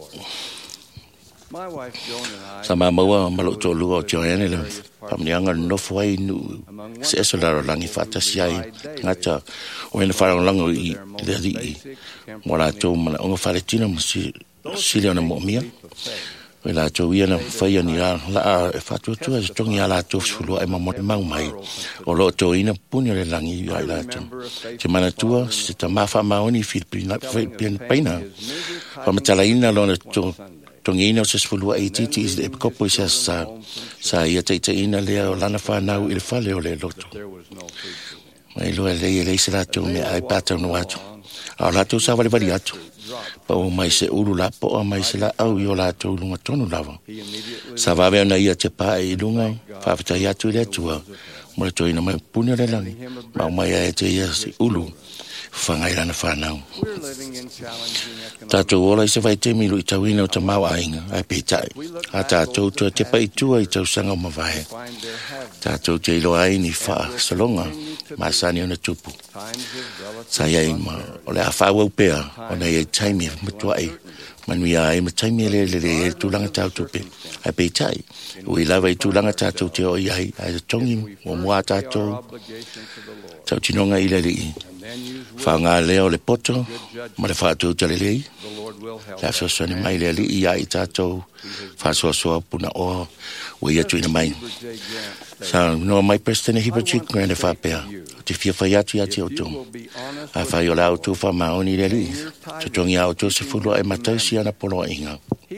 sama mawa malo to lu o joene le pamnianga no foi nu se so la langi fata siai ngata o en fara lango i le di mora to mala o fare tino si si le ona momia la to ia na fai ni la la fatu tu es tongi ala to sulu ai mamo mau mai o lo to ina punyo le langi ia la to te mana tua se ta mafa maoni filipina filipina pa matala ina lo to tongi ina se sulu ai titi is de kopo sa sa sa ia te te ina le o lana fa na il fale o le loto mai lo le le se la to me ai pata no ato ala to sa vale variato pa o mai se uru la po o mai se la au yo la to lunga tonu lava sa va ve na ia te pa e lunga fa fa ia tu le tua mo to ina mai punya le langi ma mai e te ia se ulu fa ngai lana fa nau ta to ola se vai te mi lu ta wina o te mau ainga ai pe tai a ta to to te pa tu ai to sanga ma vai ta to te lo ai ni fa salonga ma sani ona tupu sa ia ma o le afa wa pea ona ia taimi matuai manu ia ai taimi le le le tu langa tau tupe ai pe tai o i lava i tu langa tau te o ia ai tongi mo mo ata to tau tinonga ile le fa nga leo le poto ma le fa tu te le le la so so ni mai le le ia i tato fa so so puna o o ia tu ina mai sa no mai Prestene hipa chick grande fa pea te fia fa ia tu ia te o tu a fa yo la tu fa ma oni le le tu tongi au tu se fulo e matai si ana polo inga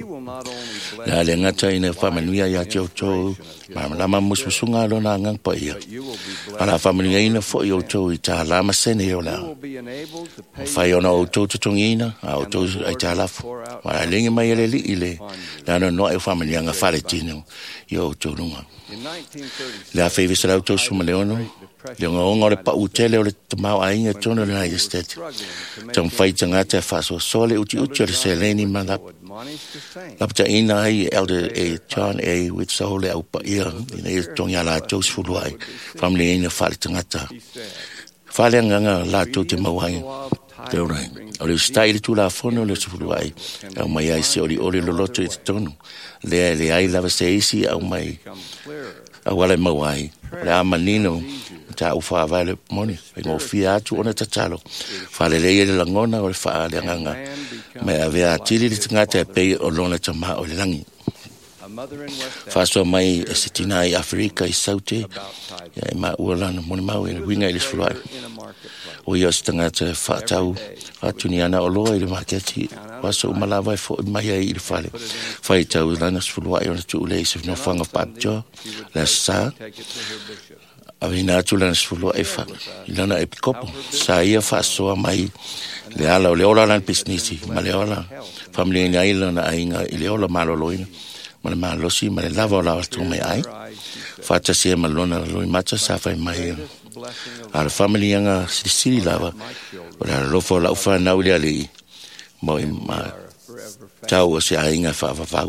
la le ngata ina fa manuia ia te o tu ma la ma musunga lo na ngang pa ia ala fa manuia ina fo yo tu i ta la ma sene yo la fa yo no tu tu tongi ina au tu ai ta la ma la le mai le le ile la no no e fa manuia nga fa le tino yo tu lunga la fa vi sala tu su maleono le ngo le pa utele o le tamau ainga tono le United States tam fai tanga te fa so sole uti uti le seleni manga lapta ina ai elder a John A with sole au pa ia ina i tonga la tu suluai family ina fa tanga ta fa le nganga la tu te mawai te ora o le style tu la fono le suluai au mai ai se ori ori lo loto i tono le le ai lava se isi au mai wale mawai le amanino ta ufa vale moni ngo fia tu ona tatalo fale le le langona o fa le nganga me avea tili ngata pe o lona tama o langi fa so mai sitina i Afrika i saute ya ma ulan moni mau e winga i sfua o yo stanga te fa tau atuniana o loa i le maketi waso malava fo mai i fale fa i tau lana sfua i ona tu le se no fanga patjo la sa avina tu lana sfua e fa lana e pikopo sa ia fa so mai le ala o le ola lan pisnisi ma le ola family ni ai lana ainga i le ola maloloina ma le malosi ma le lava o la tu mai ai fa ta se malona lo mata sa fa mai ar family anga sili lava ora lo fo la ufa na uli ali mo ma tau se ainga fa fa fa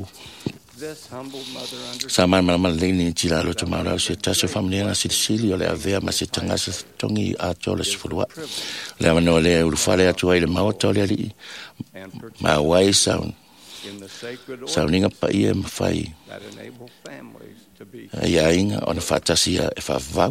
sama mama leni tira lo tu mara se ta se family anga sili ole avea ma se tanga se tongi a tole se fulwa le no le u fa le atu ile ma o tole ali ma wai sound sounding up ia ma fai ia inga ona fatasia e fa va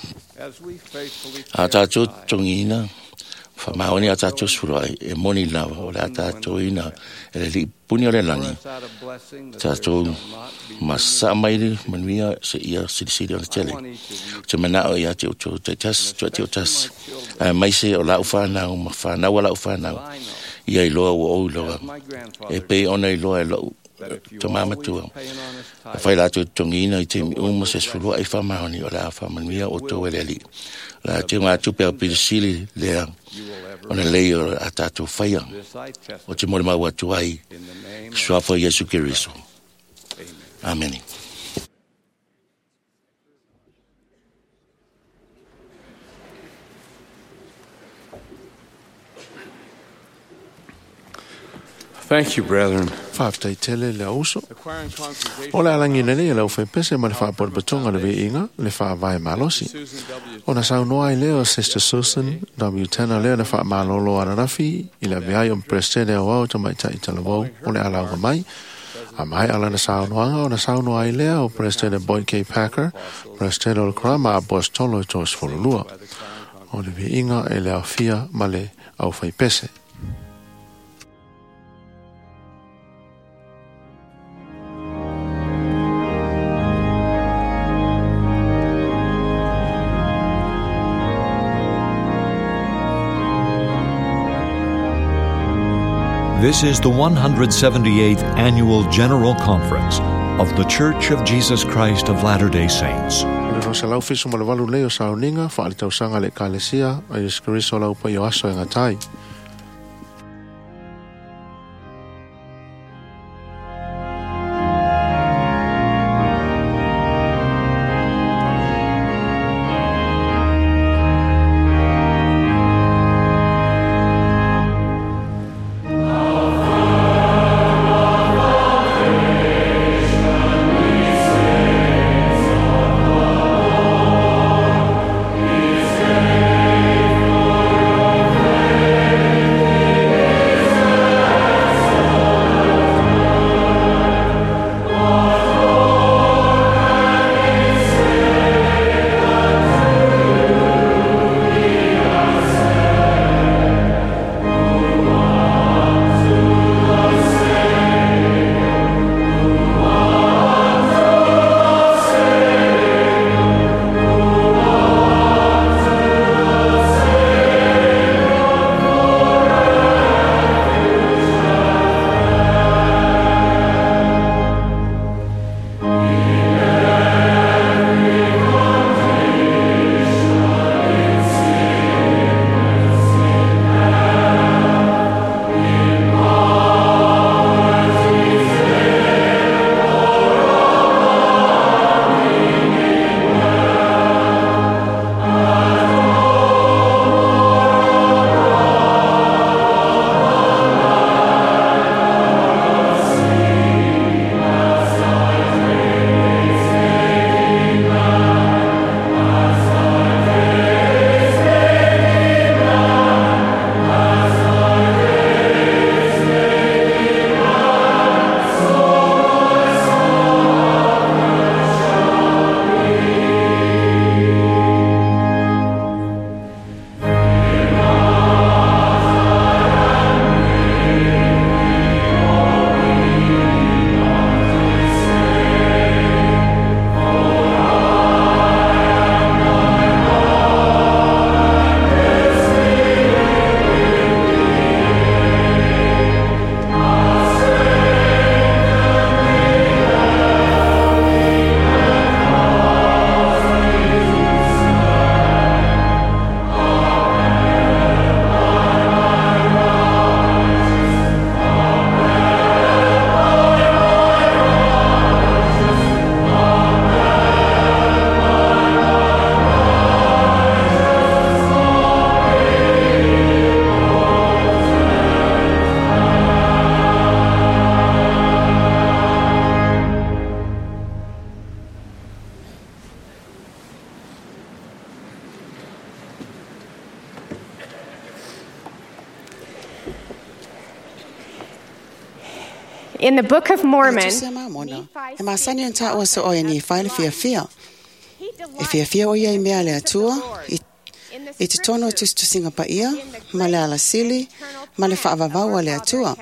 ata tu tongina fa maoni ata tu surai e moni lava o ata toina e li puni ole langi ta tu masa mai mania se ia se se de tele te mana o ia te tu te tas tu te tas mai se o la ufa na o ma fa na wala ufa na ia i loa o loa e pe ona i loa e lo to mama tu fai la tu tongina i te umo se sfulu ai fa maoni o la fa mania o to ele ali la te ma tu pe pisili le ona le o ata tu fai o te mo ma wa tu ai swa fo Yesu Kristo amen. Thank you, brethren. Faftai tele le auso. Ola alangi nele le ufe pese ma le fa por betonga le veinga le fa vai malosi. Ona sa noa ile o Sister Susan W Tana le le fa malolo ara rafi ile vai on prestere o auto mai tai talo o le ala mai. A mai ala na sa noa ona sa noa ile o prestere Boyd K Packer, prestere o krama apostolo tos folua. O le veinga ele afia male au fai pese. This is the one hundred seventy-eighth Annual General Conference of the Church of Jesus Christ of Latter-day Saints. Le rosa lau fisu malawalu leo sa uninga fa alitau sanga le kalesia a Yesu Kristo lau pa yo aso e ngatai. Amen. In the Book of Mormon, e masani an ta o so o ni file fia fia. E fia fia o ia mea le atua, i te tono tus tu singa pa ia, ma le ala sili, ma le whaavavau le atua.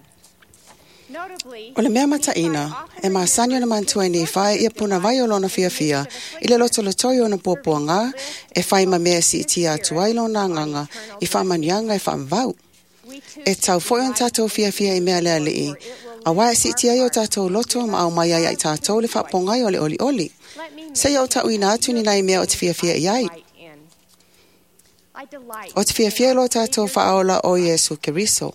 O le mea mataina, e masani o na mantua ni whae ia puna vai o lona fia fia, i le loto le toi o na pōpua e whae ma mea si iti atua i lona nganga, i whaamanianga e whaamavau. E tau foi on tātou fia fia i mea lea lii. A wae si tia i o tātou loto ma au mai ai ai tātou le whapongai o le oli oli. Se i o tau ina atu ni nai mea o te fia fia i ai. O te fia fia lo tātou whaola o Iesu Keriso.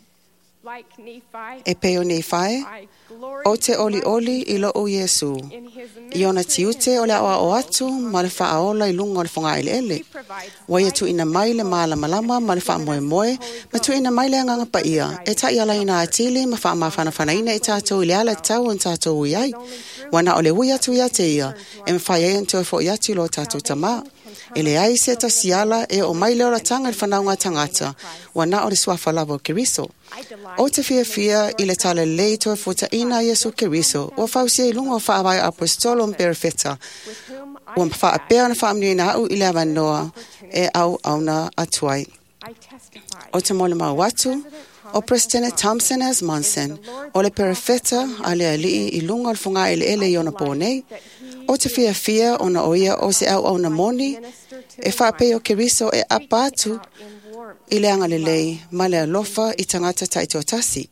E peo nei whae, o te oli oli i lo o Iesu. I ona tiute o le awa o atu, ma le whaola i lunga o le whonga ele ele. Wai tu ina mai le maa lama lama, ma le wha moe moe, ma tu ina mai le anganga pa ia. E ta ia la ina atili, ma wha maa whana whana ina i tātou i le ala tau on tātou i ai. Wana o le hui atu i ate ia, e mwhai e ento e fo i atu lo tātou tamaa. E le ai se ta siala e o mai leo la tanga i whanaunga tangata, wana o le swafa lava o Keriso. O te fia fia i le tala lei toa futa ina Iesu Keriso, o fausia i lunga o whaawai apostolo mperfeta, o mwha apea na whaamni ina au i le awanoa e au auna atuai. O te mole mau watu, o President Thompson as Monson, o le perifeta a le alii i lunga o whunga ele ele i ona pōnei, o te fia fia o na oia o se au au na moni, e whaapea o Keriso e apatu i le anga lelei, ma le alofa i tangata taito tasi.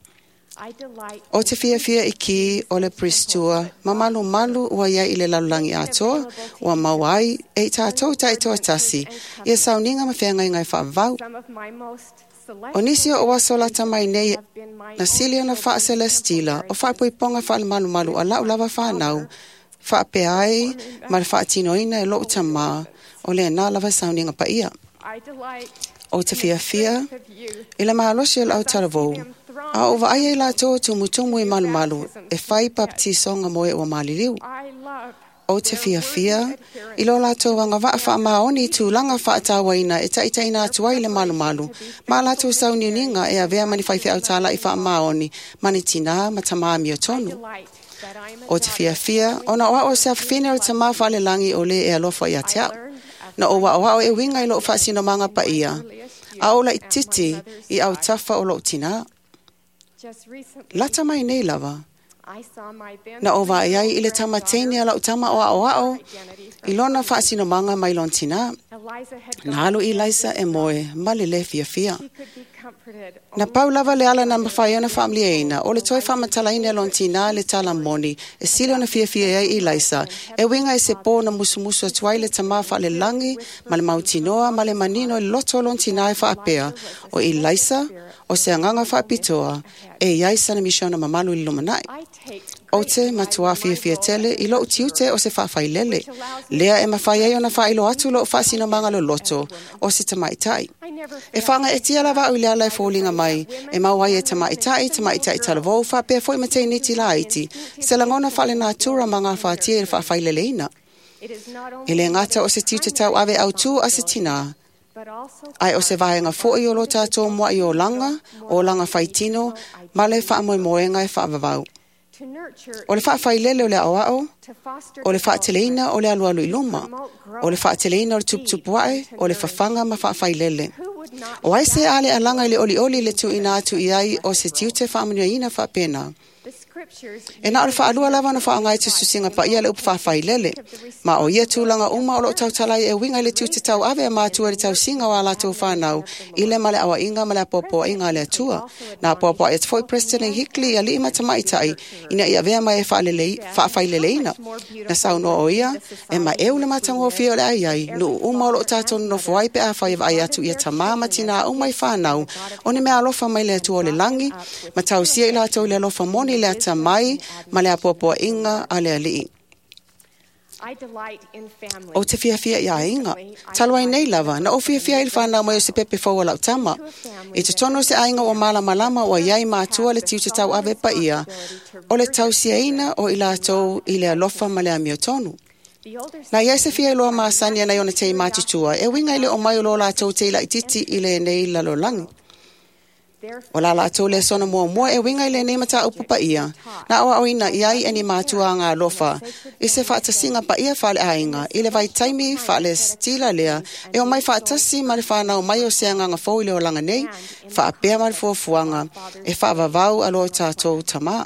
O te fia fia i ki o le pristua, ma malu malu ua ia i le lalulangi atoa, ua mawai e i tātou taito tasi, i a sauninga ma whenga i ngai whaavau. O nisi o waso la tamai nei na sili ona wha celestila, o wha pui ponga wha malu malu a lau lava whanau, wha pe ai, ma le wha tinoina e lo tama, o le na lava sauninga pa ia. O te fia fia, i le mahalosi al au taravou, a o wa ai la tō tu mutumu i malu malu, e whai baptisonga moe o maliliu. O te fia fia, i lo la tō wanga wa wha maoni tu langa wha atawaina e taita ina atua i le malu malu, ma la tō sau niuninga e a vea mani whai au tala i wha maoni, mani tina ma tamami o tonu. O te fia fia, ona oa o sa whine o tama whale langi o le e alofa i ateau. Na o wa o e winga i lo whaasino manga pa ia. A ola i titi i au tafa o lo tina. Lata mai nei lava. Na o wa iai i le tamateni a lau tama o a o a o. I lona whaasino manga mai lon tina. Na alu i Laisa e moe, mali le fia fia. Na pau lava le ala na mawhai ana whaamli eina, o le toi whamatala ina lon tina le tala moni, e sili ona fia fia ei i Laisa, e winga e se pō na musu musu atuai le tama wha le langi, ma le mautinoa, ma le manino e loto lon tina e whaapea, o i Laisa, o se anganga whaapitoa, e iai sana misiona mamalu i lumanai. O te matua fia fia tele, i lo utiute o se whawhai lele. Lea e mawhai ei ona whailo atu lo whaasino manga lo loto, o se tamaitai. E whanga e tia lava au le ala e fōlinga mai, e mawai e tamaitai, tamaitai talavou, whapea fwoi matei niti la iti, se langona whale nā tura manga whaatia e whawhai lele ina. E le ngata o se tiute tau ave au tu a se tina. Ai o se vahenga fōi o lo tātou mua i o langa, o langa whaitino, ma le whaamoe moenga e whaavavau. O le whaafai o le aoao, o le whaateleina o le alualu i luma, o le whaateleina o le tuptupuae, o le whawhanga ma whaafai lele. O ai se ale alanga i le oli oli le tu ina atu i ai o se tiute whaamunua ina whaapena. E na o le whaalua lava na whaangai te susinga pa ia le upa whaafai lele. Ma o ia tūlanga uma o lo tau talai e winga le tiute tau ave a mātua le tau singa wa la tau whanau, i le male awa inga male apopo inga le atua. Na apopo e tfoi President Hickley a li ima tamaitai, ina ia vea mai e whaafai lele ina. Na sauno o ia, e ma eu le matango fio le ai ai, nu uma o lo tātou no fuai pe a whai ai atu ia tamama tina umai whanau, o ni mea alofa mai le atua o le langi, ma tau sia i la tau le alofa moni le ata mai, ma le apopo inga a le alii. O te fia fia ia inga, talwai nei lava, na o fia fia il whanau mai o se pepe fau lau tama. E te tono se ainga o mala malama o iai mātua le tiu te tau ave pa ia, o le tau sia ina o ila tau i le alofa ma le amio tonu. Na iai se fia iloa maasania na iona tei mātutua, e winga ile o mai o lo la tau te ila ititi i le nei lalo langi. O la la le sona mua mua e winga i le ne mata upu pa ia. Na awa oina iai e ni mātua ngā lofa. I se whaatasinga pa ia whale ainga. I le vai taimi whale stila lea. E o mai whaatasi ma le whanau mai o seanga ngā fōi leo langa nei. Whaapea ma le fuafuanga. E whaavavau alo i tātou tama.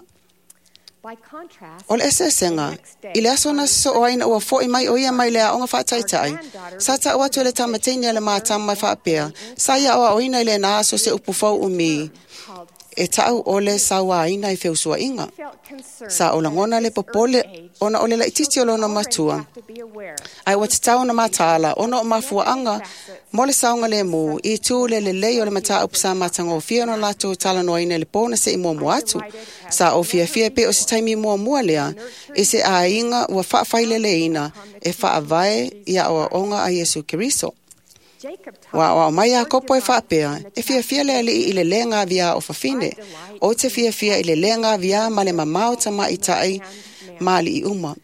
O le esesenga, i le asona so o aina ua fōi mai o ia mai lea o ngā whaataitai. Sa ta ua tu le tamatini le mātama mai whaapea. Sa ia o oina i le nā so se upufau umi. E tau o le sawa ina i whiusua inga. Sa o langona le popole, ona o le la ititi o lona matua. Ai wa te tau na matala, ona o mafua anga, mo le saunga le mu, i tū le le lei o le mata upsa matanga o fia no lato tala no ina le pōna se i mua mua atu. Sa o fia fia pe o se taimi mua mua lea, e se a inga ua whaafai le ina, e whaavae ia o onga a Yesu Keriso. Wa wa mai a kopo e whaapea, e fia fia le ali i le lenga via o whawhine, o te fia fia i le lenga via ma le mamao tama i tai mali i uma.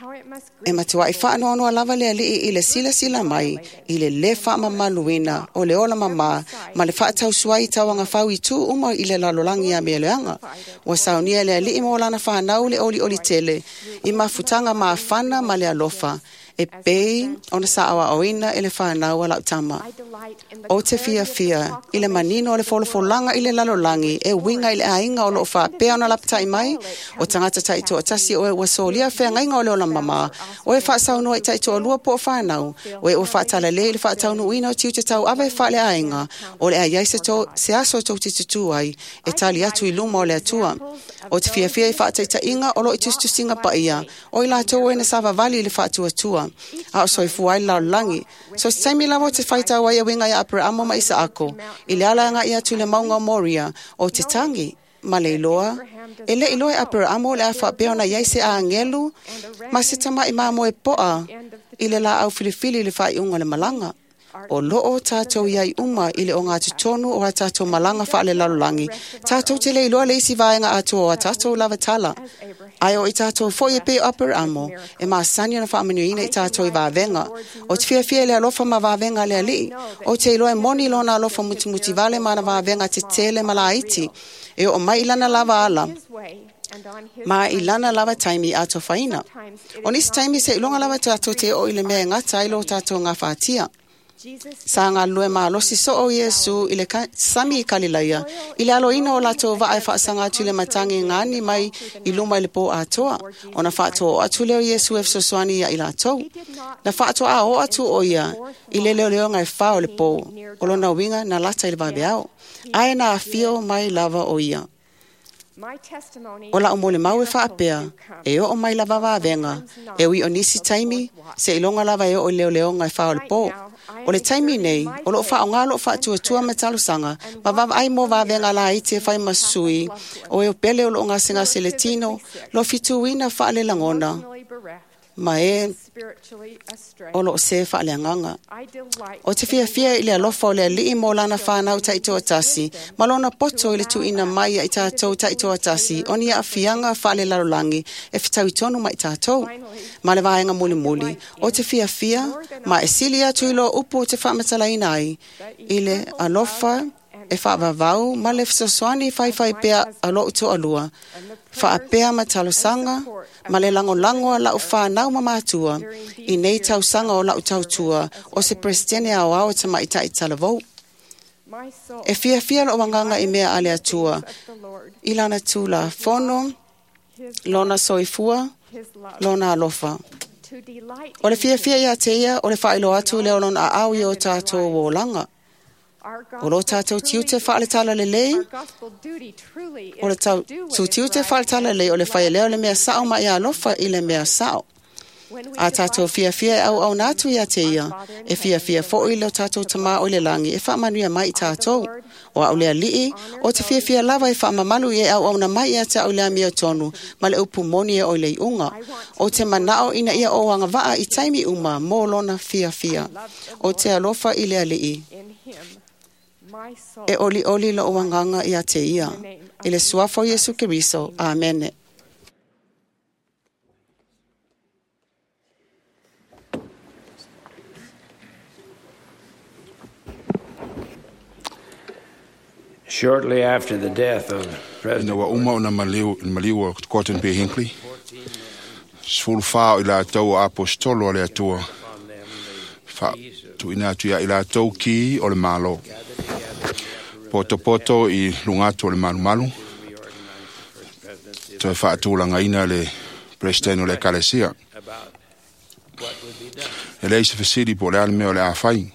E matua i whaano anua lava le ali i le sila sila mai, i le le whaama maluina, o le ola mama, ma le whaatau suai tawanga whau i tū uma i le lalolangi a mea leanga. Wa saunia le ali i mo lana whanau le oli oli tele, i mafutanga maa whana ma le alofa, e pei ona sa awa oina i le whanau ala utama. O te fia fia, i le manino o le wholofolanga i le lalolangi, e winga i le ainga o lo wha pea ona laptai mai, o tangata taito o tasi o e wasolia whea ngainga o le ola mama, o e wha saunua i taito o lua po o whanau, o e o wha tala le i le wha taunu ina o tiu te tau awe wha le ainga, o le a yaise to se aso to te tutu ai, e tali atu i luma o le atua. O te fia fia i wha taita inga o lo i tustu singa pa ia, o i la tō e na sawa vali i le wha tua tua. A o soi fuai lau langi. So se taimi lawa te whaita wai a winga i apura amo ma isa ako. I le ala nga ia tu le maunga moria o te tangi. Ma le iloa. E le iloa i apura amo le awha peona yaise a angelu. Ma se tama i mamo e poa. I le la au filifili le whai unga le malanga. O loo tātou iai uma i le o ngā tutonu o a tātou malanga wha le lalolangi. Tātou te le iloa le isi vaenga ato o a tātou lava tala. Ai o i tātou fo i pe upper amo, e maa sanya na whaamanuina i tātou i vāvenga. O te fia fia le alofa ma vāvenga le ali. O te iloa e moni lona alofa muti muti vale ma na vāvenga te tele malaiti. E o mai ilana lava ala. Ma ilana lava taimi ato whaina. O nisi taimi se ilonga lava tātou te o ile mea ngata ilo tātou ngā whātia. Sa ngā lue mā losi so o Yesu i le sami i Kalilaia, i le aloina o lato wa ai whaasanga atu le matangi ngani mai i luma i le po atoa. O na whaato o atu leo Yesu e fsoswani ia i lato. Na whaato a o atu o ia, i le leo leo ngai whao le po, o lona winga na lata i le vabeao. Ai na fio mai lava o ia. O la umole mau e whaapea, e o o mai lava vāvenga, e ui o nisi taimi, se ilonga lava e o leo leo ngai whao le po. O le taimi nei, o lo wha o ngā lo wha tua tua me talusanga, ma wawa ai mo vāvenga la i te whai masui, o e o pele o lo ngā singa se le tino, lo fitu wina wha le langona, ma e o lo se wha le anganga. O te fia fia i le alofa o le li mo lana whanau taito atasi, ma lona poto i le tu ina mai i tātou taito atasi, o ni a fianga wha le larolangi, e fitau i tonu mai tātou. Ma le vaenga muli muli, o te fia fia, ma e silia tu ilo upu te whamatala inai, i le alofa e whaavavau, ma le fisoswani whai whai pea alo uto alua, whaapea ma talosanga, ma le lango lango a lau whanau ma mātua, i nei tausanga o lau tautua, o se presidene au au tama ita i talavou. E fia fia lo wanganga i mea ale atua, i lana tula fono, lona soifua, lona alofa. O le fia fia ia te ia, o le whailo atu leo lona a au i o tātou o langa. O lo tātou tiu te whaale tala le lei, o le tau tiu te whaale tala le lei, o le whae leo le mea sao ma ia alofa i le mea sao. A tātou fia fia au au nātu ia te ia, e fia fia fo i leo tātou tama o le langi, e whaamanuia mai i tātou. O au lea lii, o te fia fia lava e whaamamalu e au au na mai ia te au lea mea tonu, ma le upu moni e o lei unga. O te manao ina ia o anga waa i taimi uma, mō lona fia fia. O te alofa i lea lii. E oli oli lo wanganga ia te ia. I le suafo Yesu Keriso. Amen. Shortly after the death of President Ina wa uma ona maliu maliu o Cotton B. Hinckley. Sfulu fao ila tau apostolo o le atua. Fa tu ina tu ya ila tau ki o le malo. Poto poto i lungatu o le malu malu. Toi fa tu langa ina le presidente o le kalesia. E lei se fesiri po le alme o le afai.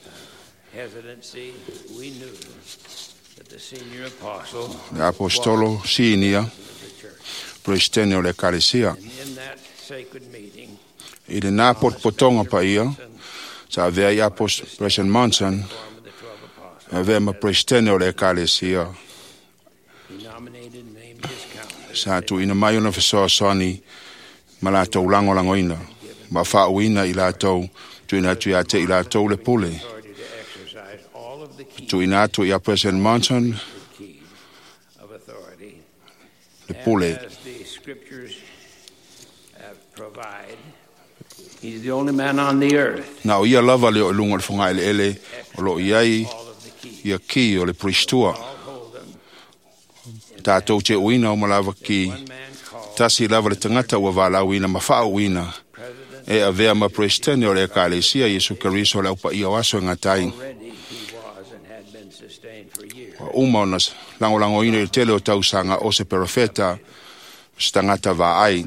Le apostolo sinia presidente o le kalesia. I le nā potpotonga pa ia, sa avea i apost President Monson, avea ma presidente o le kalesia. Sa tu ina mai ona fesoa soani, ma la tau lango lango ina, ma wha uina i la tau, tu ina tu ia te i la tau le pule. Tu ina tu ia President Monson, le pule. He's the only man on the earth. Now ia lava le o lunga le funga ele ele o lo iai ia ki o le pristua. Tātou te uina o malava ki tasi lava le tangata ua wala uina ma wha uina e a vea ma prestene o le kalesia Yesu Keriso le upa ia waso ngatai. Uma o nas lango lango ina i tele o tausanga o se profeta stangata va ai.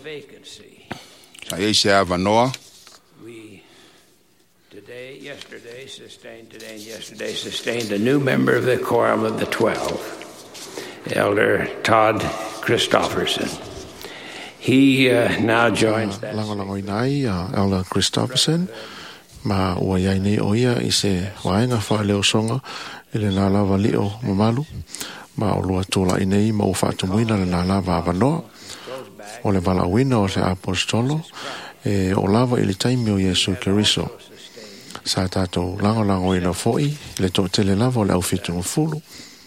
Sa ei se ava noa. We today, yesterday, sustained today and yesterday sustained a new member of the Quorum of the Twelve, Elder Todd Christofferson. He uh, now joins that. Lango lango inai, Elder Christofferson, ma ua iai nei o ia i se waenga wha leo songa i le nā lava leo mamalu, ma o lua tōla i nei ma o whaatu muina le nā lava avanoa. O le vala wina o le apostolo e o lava i le taimi o Yesu Keriso. Sa tātou lango lango ina foi le tō tele lava o le au fitu mfulu.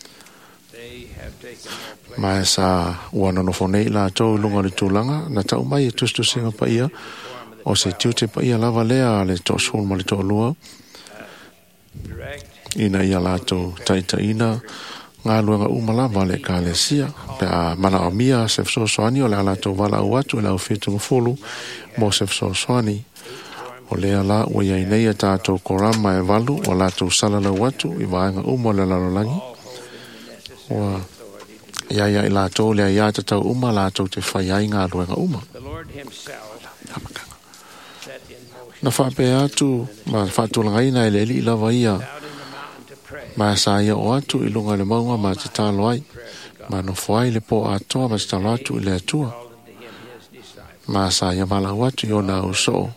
Ma e sa wana no fonei la tō lunga le tūlanga na tau mai e tustu singa pa ia o se tiute pa ia lava lea le tō sul ma le tō lua. Ina ia la tō taita ina ngā luenga umalava le kalesia pe a mana o mia se fso soani o le ala tō wala au atu le au fitu mfulu mo se fso soani o le ala ua iai nei a tātou korama e walu o la tō salala watu i vaenga umo le lalolangi ua ia ia i la tō le ia te tau uma la tō te whai ai ngā luenga uma na whape atu ma whātulanga ina e le li lava ia ma sa ia o atu i lunga le maunga ma te talo ai ma no fuai le po atoa ma te talo atu i le atua ma sa ia mala watu i o na uso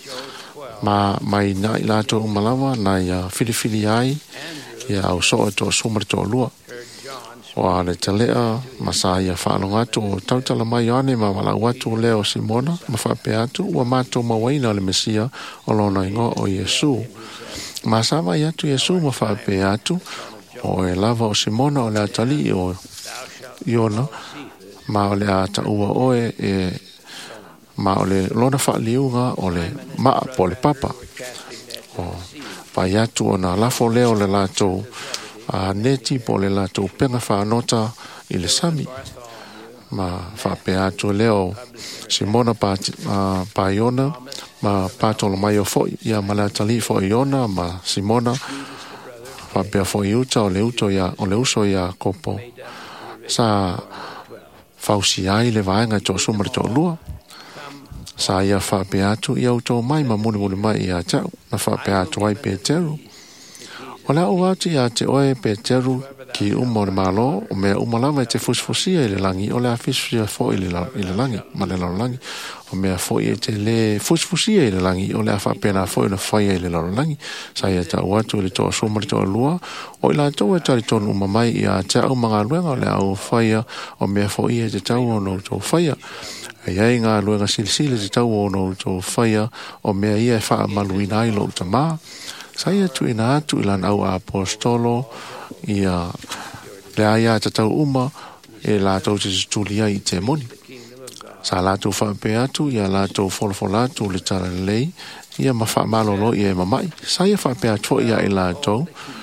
ma mai na i lato umalawa na ia filifili ai ia uso e to sumar to lua o ale te lea ma sa ia whaalonga atu o tautala mai ane ma mala watu leo Simona ma whape atu ua mato mawaina le Mesia o lona ingo o Yesu. Ma sama atu Yesu ma whape atu o e lava o Simona o le atali o Iona ma o le ata ua oe e ma o le lona whaaliunga o le maa po le papa o pai atu o na lafo leo le lato a neti po le lato penga whaanota i le sami ma whape atu leo Simona pa, uh, pa Iona ma patolo mai o foi ia malatali foi Iona ma Simona fa pe foi uta o le uto ia o le uso ia kopo sa fausi ai le vaenga to sumar to lua sa ia fa pe atu ia uto mai ma muni muni mai ia tau na fa pe atu ai Peteru ola o atu ia te oe Peteru ki umor malo o me umalawa te fusfusia i le langi o le afisusia fo i le langi ma le langi o mea foi e te le fusfusia i le langi o le a whapena foi na whaia i le langi sa ia ta watu le toa sumari toa lua o ila toa e tari tonu umamai i a te au mga luenga o le au whaia o mea foi e te tau o no tō whaia e iai ngā luenga silisili te tau o no tō whaia o mea ia e wha maluina i lo utama sa ia tu ina atu ilan au apostolo ia le aia te tau uma e la tau te tulia i te moni. Sa la tau whape atu, ia la tau wholofola atu le tara lei, ia ma wha malolo ia e mamai. Sa ia whape atu ia e la tau,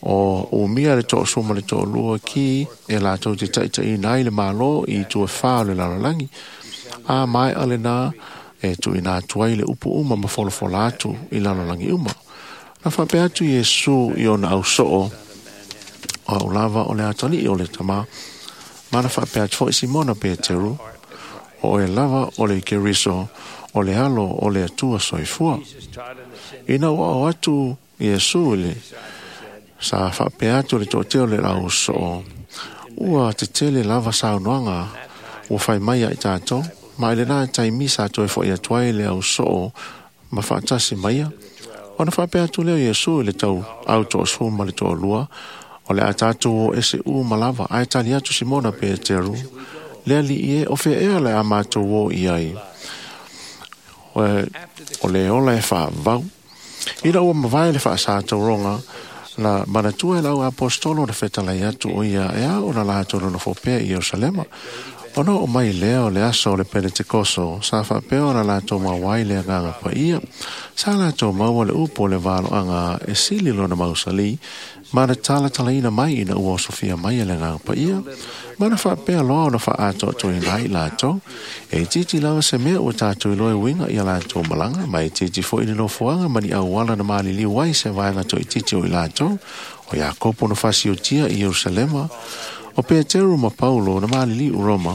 o o mia le to so ma le to lua ki e la to te tai tai nai le malo i tu fa le la langi a mai ale na e tu ina tuai le upu uma ma folo folatu i la langi uma na fa pe atu Yesu i ona au so o lava o le atani o le tama mana fa pe atu i Simona Peteru o e lava o le keriso o le halo o le atua soifua ina o atu Yesu le sa fa pe atu le to teo le au so ua te tele lava sa noanga o fai mai ai tato mai le na tai misa to fo ia twai le au so ma fa tasi mai ona fa pe atu le Yesu le tau au to so ma le to lua o le atato ese u malava ai tali atu Simona Peteru le ali e o fe e le amato wo iai o le ola e fa vau ira o ma vai le fa sa to ronga la manatua la apostolo de feta la yatu o ia e a ona la to no fo pe Jerusalema ona o mai le o le aso le Pentecoso sa fa pe ona la to ma wai le nga pa ia sa la to ma o le upo le valo anga e sili lo na mausali mana tala tala ina mai ina ua Sofia mai le nga pa ia mana fa pe lo na fa ato to ina i la to e titi la se me o ta to lo winga ia la to malanga mai titi fo ina no foanga mani au wala na mali li wai se vai nga to titi o la to o Jakopo no fasio tia i Jerusalema o Petero ma Paulo na mali li Roma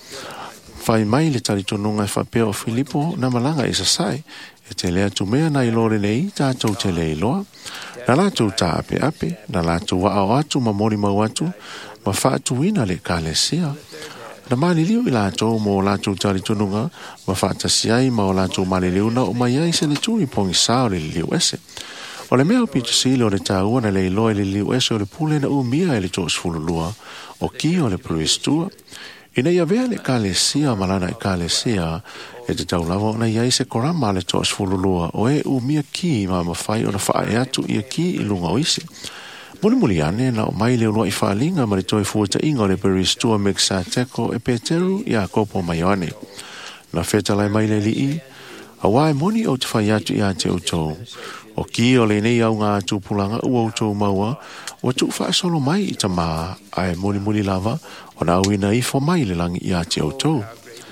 fai mai le tali to nunga fa pe o Filippo na malanga isa sai e te lea tu mea na i lore nei ta to te le loa na la tu ta ape ape na la tu wa au atu ma mori ma watu ma fa tu ina le kalesia na mali liu i la to mo la tu tali to nunga ma fa ta siai ma o la tu mali liu na o mai ai se le turi pongi sao le liu ese o le mea o pito sili o le ta ua na le loa le liu ese o le pule na umia e le to sfululua o ki o le pruistua ina ia vea le kalesia malana i kalesia e te tau lava na iai se korama le to sfululua o e umia ki ma mawhai o na wha e atu ia ki i lunga o isi muli muli ane na o mai leo loa i whaalinga ma le toi fuata inga o le peristua meksa teko e Peteru i a kopo mai ane na feta lai mai le li i a wae moni o te whai atu i a te utou o ki o le nei au ngā tūpulanga ua utou maua o tu wha solo mai i ta maa ai muli muli lava o na awina i fo mai le langi i a te utou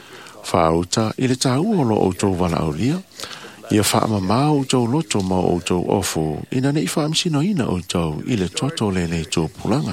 whauta i le tāu o lo utou wala au lia ia wha ma maa utou loto ma utou ofu ina nei wha amsino ina utou i le toto le nei tūpulanga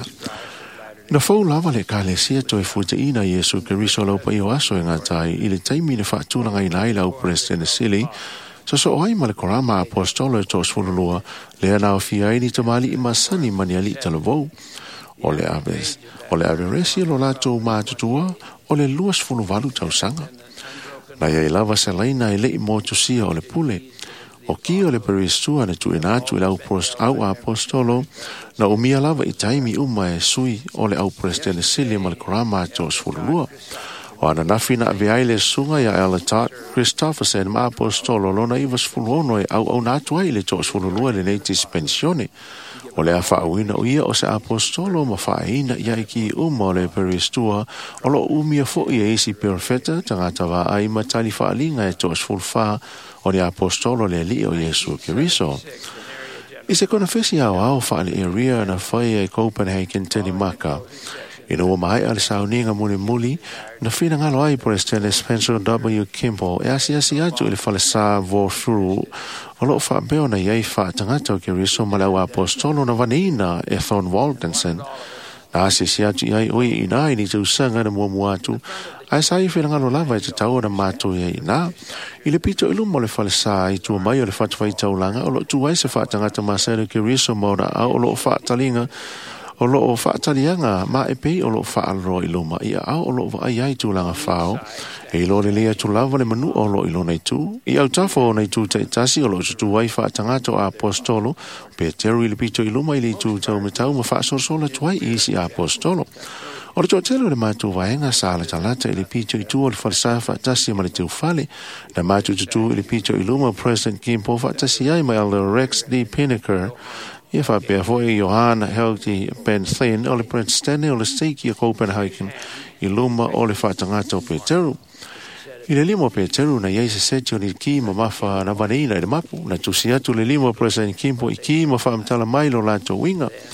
na fau lava le kalesia toi futa ina Yesu Keriso lau pa i o aso e ngatai i le taimi le wha tūlanga i lai lau Preston Sili so so ai ma le korama apostolo e tos fululua le ana o fia ini tamali i masani mani ali talavou o le aves o le averesi lo lato mātutua o le luas fuluvalu tausanga na ia i lava se laina i le i motusia o le pule o ki o le peristua na tu inatu i lau post au apostolo na umia lava i taimi uma e sui o le au prestene sili ma le korama tos fululua o ana nafi na aveai le sunga ia ala ta Christopherson ma apostolo lona i vasfuluono e au au natu ai le tos fululua le neiti spensione o le afa awina o ia o se apostolo ma whaeina ia iki uma o le peristua o lo umia fo i eisi perfeta tangata wa ai matali whaalinga e tos fulfa o le apostolo le li o Yesu Keriso. I se kona fesi au au whaale e ria na whaia e Copenhagen teni maka ina ua mai ale sauninga muli muli na whina ngalo ai Preston Spencer W. Kimball e asi asi atu ili whale sa vo through o lo wha beo na iei wha tangata o Keriso ma lau apostolo na vanina e Thorn Waldenson na asi asi atu iai oi ina i ni tu sanga na mua mua atu ai sa i whina ngalo lava i te tau na mātou iei ina i le pito ilu mo le whale sa i tua mai o le whatawai taulanga o lo tu ai se wha tangata ma sa le Keriso mo na au o lo wha talinga o lo o whaatalianga ma e pei o lo whaalro i luma ia au o lo wa ai ai tūlanga whao e ilo le lea tu lava le manu o lo ilo nei tū i au tafo o nei tū te tasi o lo tutu wai whaatangato a apostolo pe teru i le pito i luma i le tū tau me tau ma whaasosola tuai i isi a apostolo o le tōtelo le mātou waenga sa ala talata i le pito i tū o le whalsa whaatasi ma le tau whale na mātou tutu i le pito i luma President Kimpo whaatasi ai ma Elder Rex D. Pinnaker ia fa pe foi Johanna Helgi Ben Thin o le Prince Stanley o le Steiki a Copenhagen i luma o le whaatangata o Peteru. I le limo Peteru na iei se setio ni ki ma mafa na vaneina i le mapu na tusi atu le limo President Kimpo i ki ma whaamtala mai lo lato winga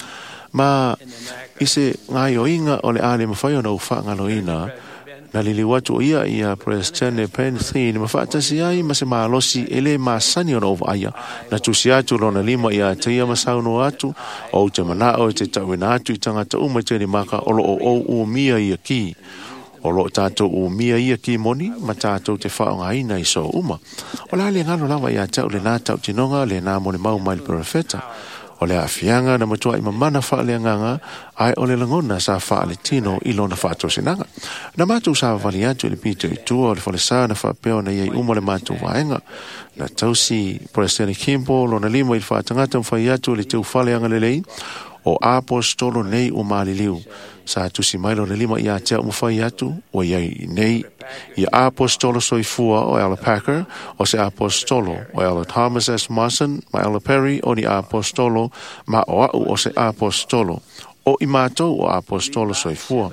Ma ise ngai o inga o le ale mawhai o na uwha ngaloina, na lili watu ia ia Presidente Penthi, ni mawhaatasi ai ma se maalosi ele maasani o na uwa aia, na tusi atu lo na lima ia teia masauno atu, o te mana o te tauina atu i tangata uma te ni maka o lo o o o mia ia ki. O lo tātou o mia ia ki moni, ma tātou te whaonga ina i so uma. O la le ngalo lawa ia tau le nā tau tinonga, le nā moni mau mai le perefeta. O le afianga na matua i mamana wha le nganga, ai o le langona sa wha le tino i lona wha ato sinanga. Na mātou sa wali atu le pito i tua, o le whale sa na wha peo na iei uma le mātou waenga. Na tausi Presidente Kimpo, lona lima i wha tangata mwhai atu le tau whale anga le lei, o apostolo nei o maliliu. Sa tusi mailo le lima ia te umwhai atu, o iei nei i apostolo soifua o Ella Packer, o se apostolo o Ella Thomas S. Mason, ma Ella Perry, o ni apostolo, ma o au o se apostolo, o i mātou o apostolo soifua.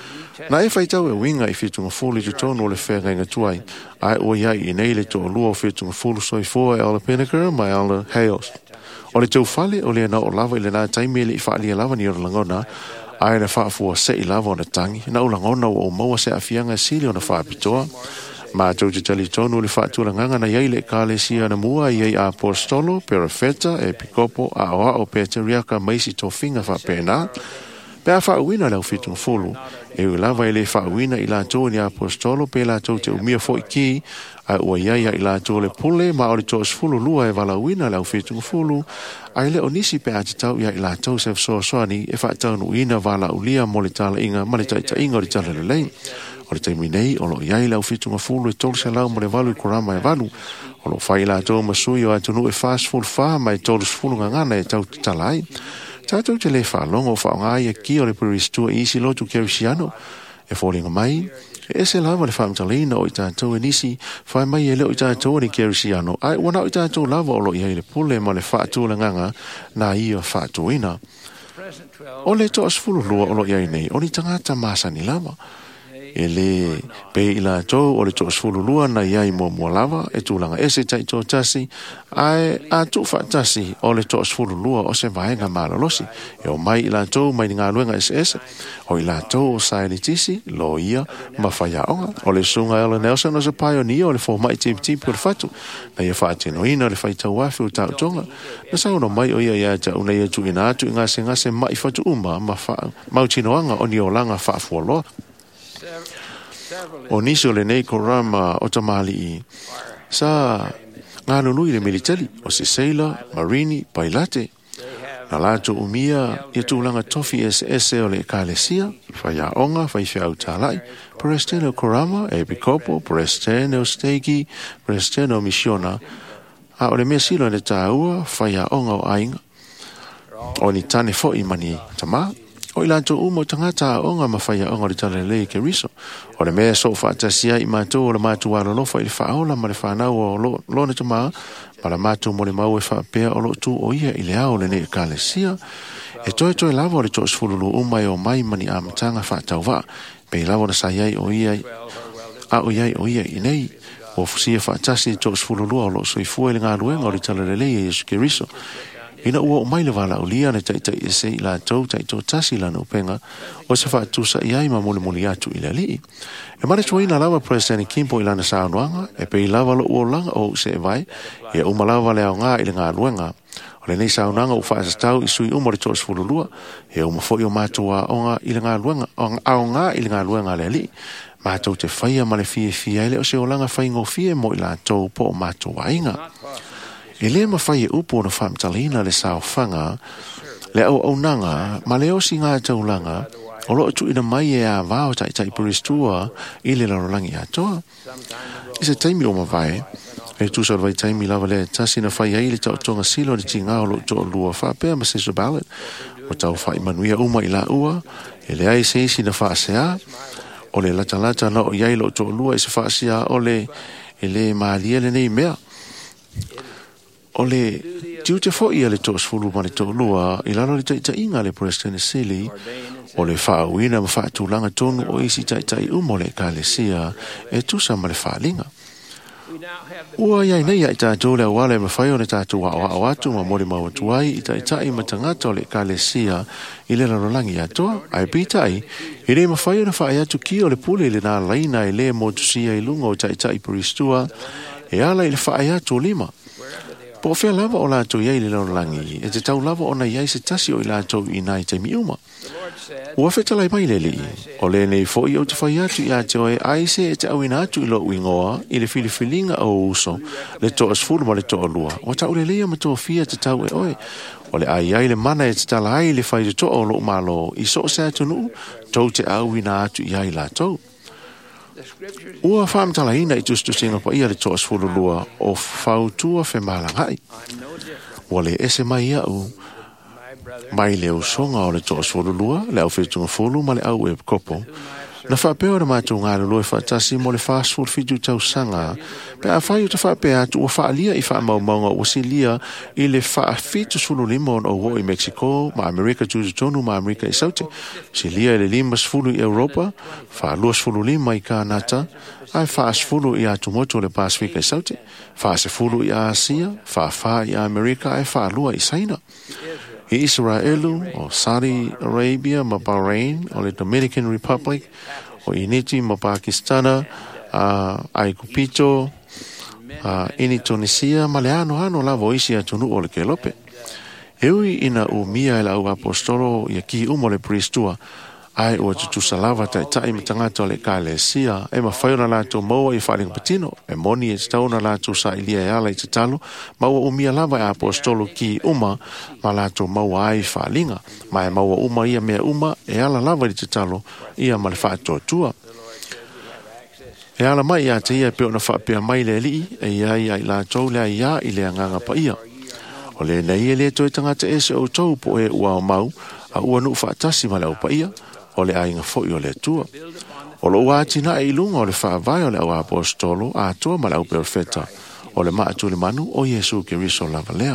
Na e whaitau e winga i whitunga fulu tu tonu o le whenga inga tuai, ai o iei i nei le to o lua o whitunga fulu soifua Ella Pinnaker, ma Ella Hales. O le tau whale o le na o lava i le nā taimele i whaali e lava ni o langona, ai na whaafua se i lava o na tangi, na o langona o maua se afianga sili o na whaapitoa. Ma tau te tali tonu le whaatua nganga na iei le kāle sia na mua i ei apostolo, perafeta, e pikopo, a oa o peteriaka maisi tō whinga whaapena. Pea whaawina lau whitunga fulu, e u lava i le whaawina i la tō ni apostolo, pe la tō te umia fo i ki, ai ua iaia i la tō le pule, ma o le tō sfulu lua e walawina lau whitunga fulu, ai le onisi pe ati tau ia i la tō se fsoa soani, e whaatau nu ina wala ulia mo le tala inga, ma le taita inga o le tala le lei. O le taimi nei, o lo iai lau whitunga fulu e tolu se lau mo le walu i korama e walu, o lo whai la tō masui o atunu e fast full wha, ma e tolu sfulu ngangana e tau talai. Tātou te le whaalongo whaongai e ki o le puristua isi lotu kerisiano, e fōringa mai, e se lava le whaamtalina o i tātou e nisi, whai mai e leo i tātou ni kerisiano, ai wana o i tātou lava o lo i le pule ma le whaatua le nganga, na i o whaatuina. O le to asfulu lua o lo i nei, o ni tangata masani lava. E le pe i la tau o le to asfulu lua na iai mua mua lava, e tūlanga ese tai tō tasi, ai a tū whaatasi o le to asfulu lua o se vaenga malolosi, e o mai i la tau mai ni ngā luenga ese ese, o i la tau o saini tisi, lo ia, ma whaiaonga, o le sunga Ella Nelson o se pioneer o le fō mai tipi tipi o le whatu, na ia whaatino ina le whaitau wafi o tau tonga, na sauno mai o ia ia ta una ia tu ina atu i ngase ngase mai whatu uma, ma mautinoanga o ni o langa whaafualoa. O nisi o le nei korama o tamali i. Sa ngā nunui le militari o se sailor, marini, pailate. Na lato umia i tūlanga tofi ese ese o le kālesia, whaia onga, whai whiau tālai, Prestene o korama, e pikopo, Prestene o steiki, Prestene o misiona, a o le mea silo ne tāua, whaia onga o ainga. O ni tane fo i mani tamā. O i lanto umo tangata o ngā mawhaia o ngā tala lei ke riso. O le mea so whaatasia i mātou o le mātou wala lofa i le whaola ma le whanau o lo, lo ne tamā, ma le mātou mo le mau e whaapea o lo tū o ia i le ao le ne kālesia. E toi toi lava o le tōs fululu umai o mai mani a matanga whaatau wā, pe lava na sa iai o ia, a o iai o ia i nei, o fusia whaatasi tōs fululu o lo soifua i le ngā luenga o le tala lei e Jesu ke riso. Ina ua o mai le wala o lia ne taitai e se i la tau taito tasi lana upenga o se whaatusa i aima mole mole atu i le lii. E mare tua ina lawa Presidente Kimpo i lana saunuanga e pe i lawa lo uolanga o se e vai e uma lawa le au ngā i le ngā luenga. O le nei saunuanga u whaasa tau i sui umore tos fululua e uma foi o mātua o ngā i le ngā luenga au ngā i le ngā luenga le lii. Mātou te whaia ma le fie fie le o se o langa whaingo fie mo i la tau po o mātua inga. E le mawhai e upo na whamtalina le sao whanga, le au au nanga, ma le osi ngā taulanga, o lo tu ina mai e a vāo tai tai puristua i le larolangi atoa. I se taimi o mawai, e tu sa vai taimi lava le tasi na whai ai le tau tonga silo ni ti ngā o lo to o lua whapea ma seso ballot, o tau whai manuia uma i la ua, e le ai se isi na whaasea, o le lata lata na o iai lo to o lua i se whaasea o le, e le maalia le nei mea. O le tiu te fo ia le tos fulu mani to lua i lalo le taita inga le Prestene Sili o le whaauina ma whaatulanga tonu o isi taita i umo le kālesia e tusa ma le whaalinga. Ua iai nei ai tātou lea wale ma whai o ne tātou wa o atu ma mori maua tuai i ta itai ma tangata o le kalesia i le larolangi atoa. Ai pita ai, i re ma whai o na whai atu ki o le pule i le nā laina i le mo tusia i lunga o ta itai paristua e ala i le whai atu o lima. Po whea lava o lātou iai le larolangi e te tau lava o na iai se tasi o i lātou i nai te miuma. Ua whetalai mai le li, o le nei fo i o te whai atu i a te oe aise e te awina atu i lo uingoa i le whiliwhilinga o uso le toa sfuru ma le toa lua. O ta ule lea ma toa fia te tau e oe. O le ai ai le mana e te tala ai le whai te toa o lo malo i so se atu nuu tau te awina atu i ai la tau. Ua whaamtala ina i tustu singa pa ia le toa sfuru lua o whautua whe malangai. Ua le ese mai au mai leo songa o le toa sfolulua, le au whetunga folu ma le au e kopo. Na whapeo na mātou ngā lolo e whaatasi mo le fast food fitu tau sanga, pe a whai o te whapea atu ua whaalia i whaamau maunga ua silia i le wha fitu sfulu lima o wo i Mexico, ma Amerika tuzu tonu ma Amerika i saute, silia i le lima sfulu i Europa, wha lua sfulu lima i Kanata, ai wha sfulu i atu moto le Pasifika i saute, wha sfulu i Asia, wha wha i Amerika, ai wha lua i Saina. I Israelu, o Saudi Arabia, ma Bahrain, o le Dominican Republic, o Initi, ma Pakistana, uh, ai Kupito, uh, ini Tunisia, ma le ano ano la voisi atunu o le kelope. Eui ina u mia e la u apostolo i ki umo le pristua, ai ua tutu salava tai tai matangata o le kalesia, e ma whaiona lātou maua i whalinga patino, e moni e tauna lātou sa ilia e ala i te talo, ma ua umia lava e apostolo ki uma, ma lātou maua ai whalinga, ma e maua uma ia mea uma, e ala lava i te talo, ia ma le whaatua tua. E ala mai ia te ia peo na whaapea mai le li, e ia ia i lātou lea ia i lea nganga pa ia. O le nei e le toi tangata e se o tau po e ua o mau, a ua nu whaatasi ma le au pa ia, o le ainga foi o le tua. O lo watina e ilunga o le whaavai o le au apostolo a atua ma le au perfeta o le maatu le manu o Yesu Keriso lava lea.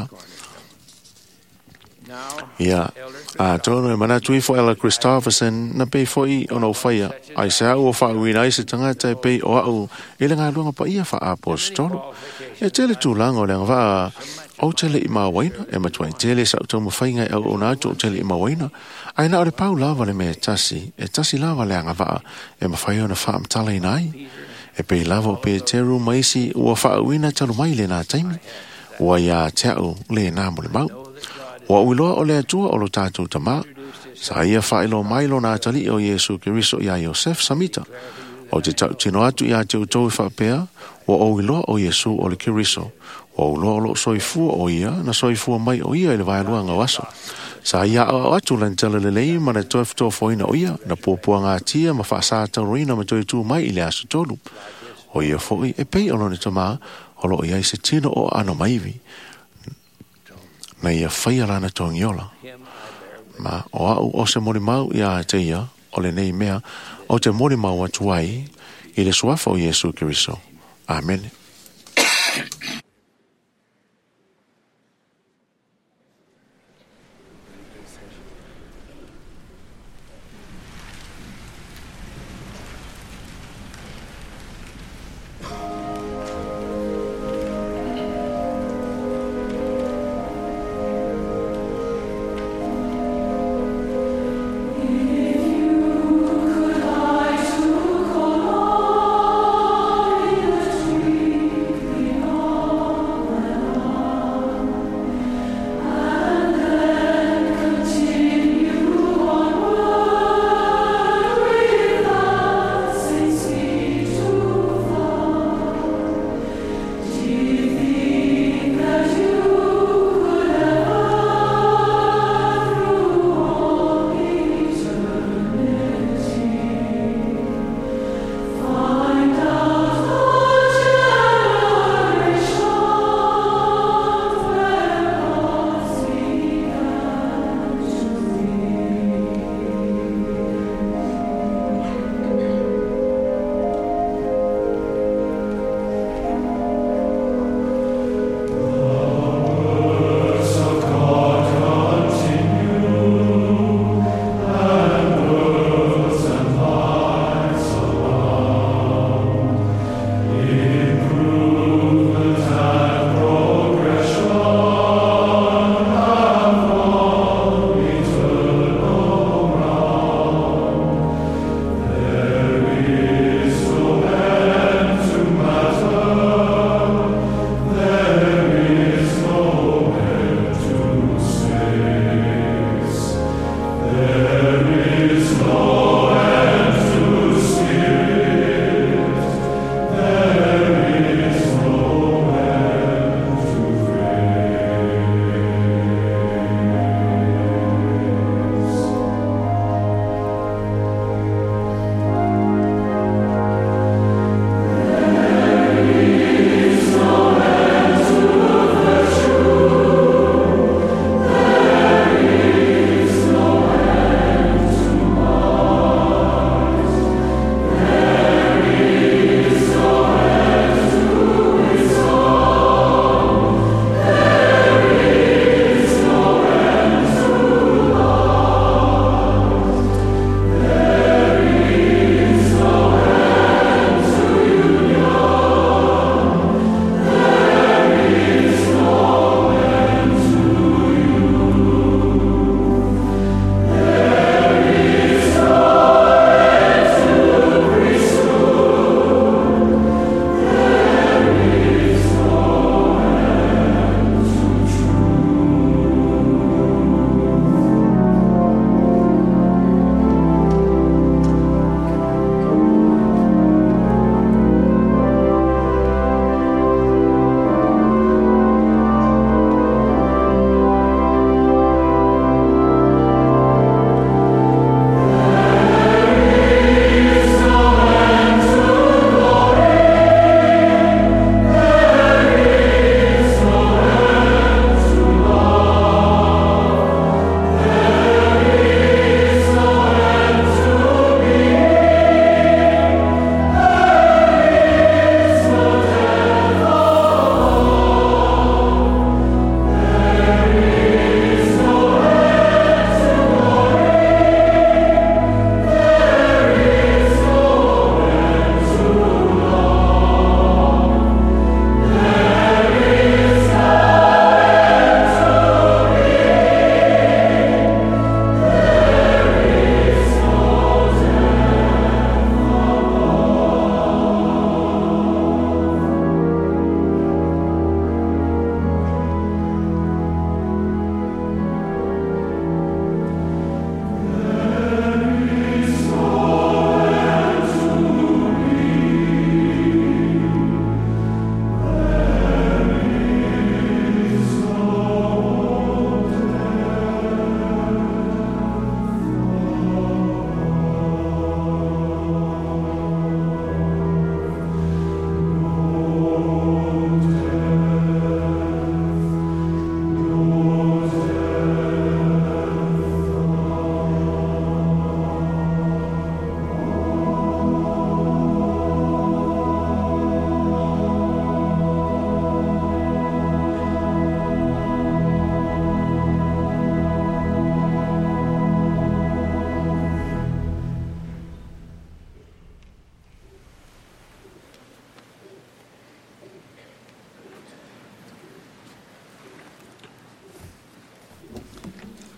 Ia, a tono e manatu i fo Ella Christopherson na pei foi o no whaia ai se au o whaawina i se tangata e pei o au i le ngā luanga pa ia wha apostolo. E tele tūlanga o le ngā o tele i mawaina e matua i tele sa utau mawhainga e au o nātu o tele i mawaina. Ai na o le pau lava le mea tasi, e tasi lava le anga waa, e mawhai o na wha amtala i nai. E pei lava o pe teru maisi ua wha uina talu mai le nā taimi, ua ia teau le nā mo le mau. Ua uiloa o le atua o lo tātou tama, sa ia wha ilo mailo nā tali o Yesu Keriso ia Yosef Samita. O te tau tino atu ia te utau i whapea, ua o uiloa o Yesu o le Keriso, ua uiloa o lo soifua o ia, na soifua mai o ia i le vailua ngā waso. Sa ia o atu lan tala le lei ma na toif tofoina o ia, na pōpua ngā tia ma whaasāta roina ma toi tū mai i le asu tolu. O ia foi e pei olo ni tama, o lo ia i se tino o ano maivi. Na ia whaia lana tōngiola. Ma o au o se mori mau ia te ia, o le nei mea, o te mori mau atuai, i le suafa o Yesu Keriso. Amen. Tree.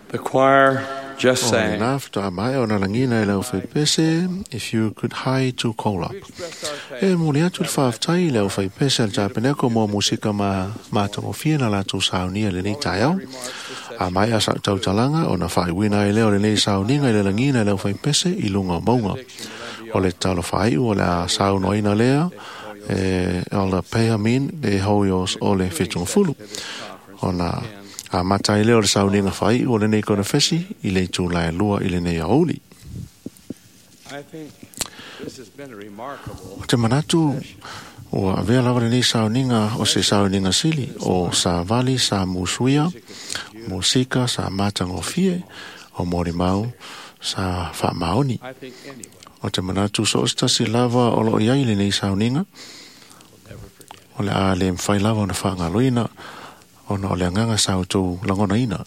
The choir just O sang. na fta mai o na langina le o fai pese, if you could hide to call up. E muli atu le whaaftai le o fai pese al japeneko mo musika ma mātango fia na la tu saunia le ni tai au. A mai a sa tau talanga o na whai wina i leo le ni sauninga i le langina le o fai pese i lunga maunga. O le talo whai o le a sauno ina lea, e ala pea min e hoios o le fitunga fulu. O na a matai leo le sauninga whai o le nei kona fesi i le tū lai lua i le nei auli. O te manatu o a vea lawa le nei sauninga o se sauninga sili o sa vali sa musuia, musika sa matango fie o mori mau sa wha maoni. O te manatu so ostasi lava o lo iai le nei sauninga o le a le mwhai lava o na wha ngaloina o na o le anganga sao tō langona ina.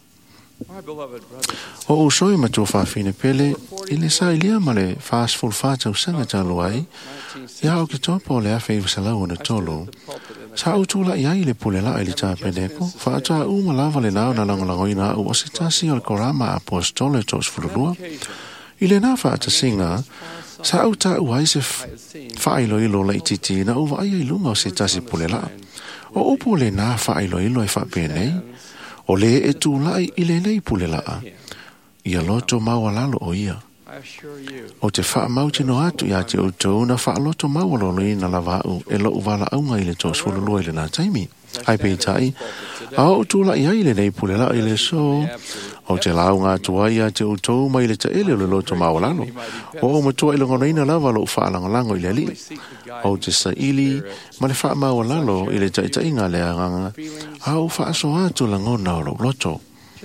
O usoi ma tō whawhine pele, i le sa ilia ma le fast full whātau sanga talo ai, ia o ki tōpa o le awhi i wasalau na tolo, sa au tūla i ai le pule la i le tāpeneko, whātua u ma lava le nao na langolango ina au o se tasi o le korama apostole tōs fululua, i le nā whaata singa, sa au tā u ai se whailo ilo la i titi na uwa ai ai lunga o se tasi pule la. O upo le nā whailo ilo e whape nei, o le e tū lai i le nei pule laa, ia loto maua lalo o ia. O te wha mauti no atu ia te utou na wha loto maua lolo i na lavau e lo uwala aunga i le tōs fululua i le nā taimi. Ai pei tai, a o tū lai ai le nei pule laa i le so, o te lau ngā tua ia te utou mai le ta ele o le loto maua lalo, o o matua i le ngona ina lava lo wha langolango i le li. O te sa ili, ma le wha maua lalo i le ta inga le anganga, a o wha aso atu langona o lo loto.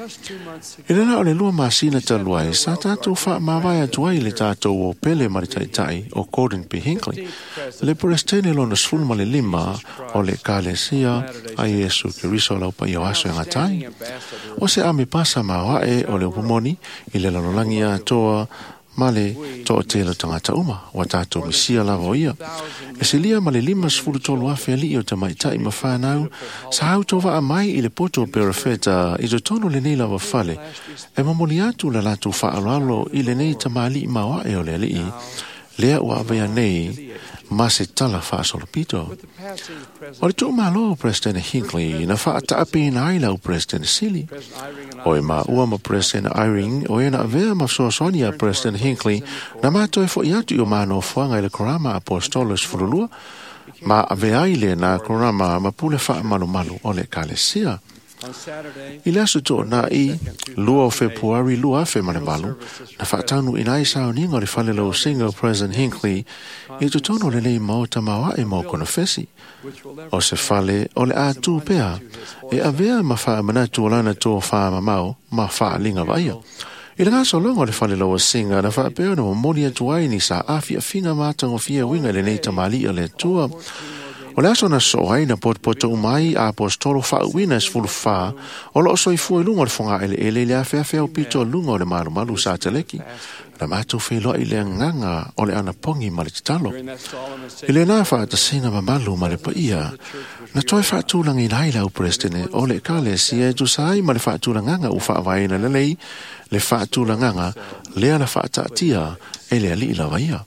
I le nao le lua masina talua e sa tātou wha mawai atu ai le tātou o pele maritai o Gordon P. Hinckley, le prestene lo na sfulma le lima o le kālesia a Yesu Keriso lau pa i o aso e ngatai. O se ame pasa mawae o le upumoni i le lalolangi a toa male to o te tangata uma, wa tātou misia lava o ia. E se lia male lima sfulu tolu awhi ali o te maitai ma whanau, sa hau tova a mai i le poto perafeta i to tono le nei lava fale, e mamoli atu la latu whaaloalo i le nei tamali mawa e o le ali, lea ua avea nei, ma se tala whaasolo pito. O le tō malo o President Hinckley na whaataapi na aila o President Silly. O e ma ua ma President Eyring o e na avea ma soasoni a President Hinckley na mātoi fo i atu i o mano fuanga i le korama apostolos fululua, ma avea ile na korama ma pule wha malu malu o le kālesia. I le asu tō na i lua o Februari lua afe male malu, na whaatanu ina i sao ninga o le whale lau singa o President Hinckley i tu tono le nei mau tamawa e mau kona fesi. O se whale o le ātū pēa, e avea ma wha manatu o lana tō wha mamau ma wha linga vaia. I le ngaso longa le whale lau singa na wha pēo na mamoni atu ai ni sa awhi a whinga mātango fia winga le nei tamali o le tua. O le aso na so ai na potpoto umai a apostolo wha uina sfulu wha, o lo so i fua lunga le whonga ele ele le awhea whea o pito lunga o le malu malu sa te leki. Na mātou wheloa i le nganga o le ana pongi ma le titalo. I le nā wha ta singa ma malu ma le paia, na toi wha tūlangi naila u prestene o le kale si e tu sai ma le wha tūlanganga u wha waina le lei, le wha tūlanganga lea na wha tatia e le ali ila waia.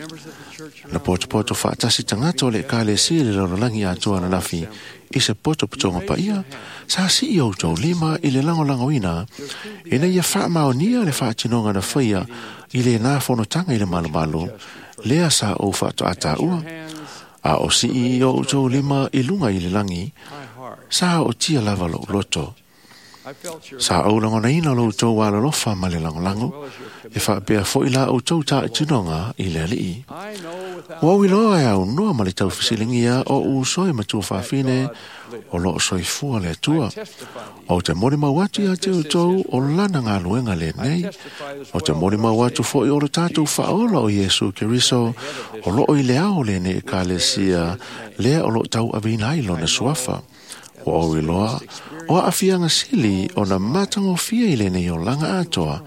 Na poto poto wha tasi tangata o le kale si le lorolangi atua na nafi i se poto putonga paia, sa si i autou lima i le lango lango ina, e na ia wha maonia le wha tinonga na whaia i le nā whanotanga i le malu malu, lea sa o wha to ata ua, a o si i autou lima i lunga i le langi, sa o tia lava lo loto. Sa au lango na ina lo tau wala lofa ma le lango lango, e wha pia fo i la au tau ta i tinonga i le alii. Wa wiloa e au noa ma le tau fisilingia o u soi ma tua whawhine o lo soi fua le tua. O te mori mawatu a te utau o lana ngā luenga le nei. O te mori mawatu fo i o lo tātou whaola o Yesu Keriso o lo i le ao le ne e ka le sia lea o lo tau awinai lo na suafa. O wiloa o a fianga sili o na matango fia i le nei o langa atoa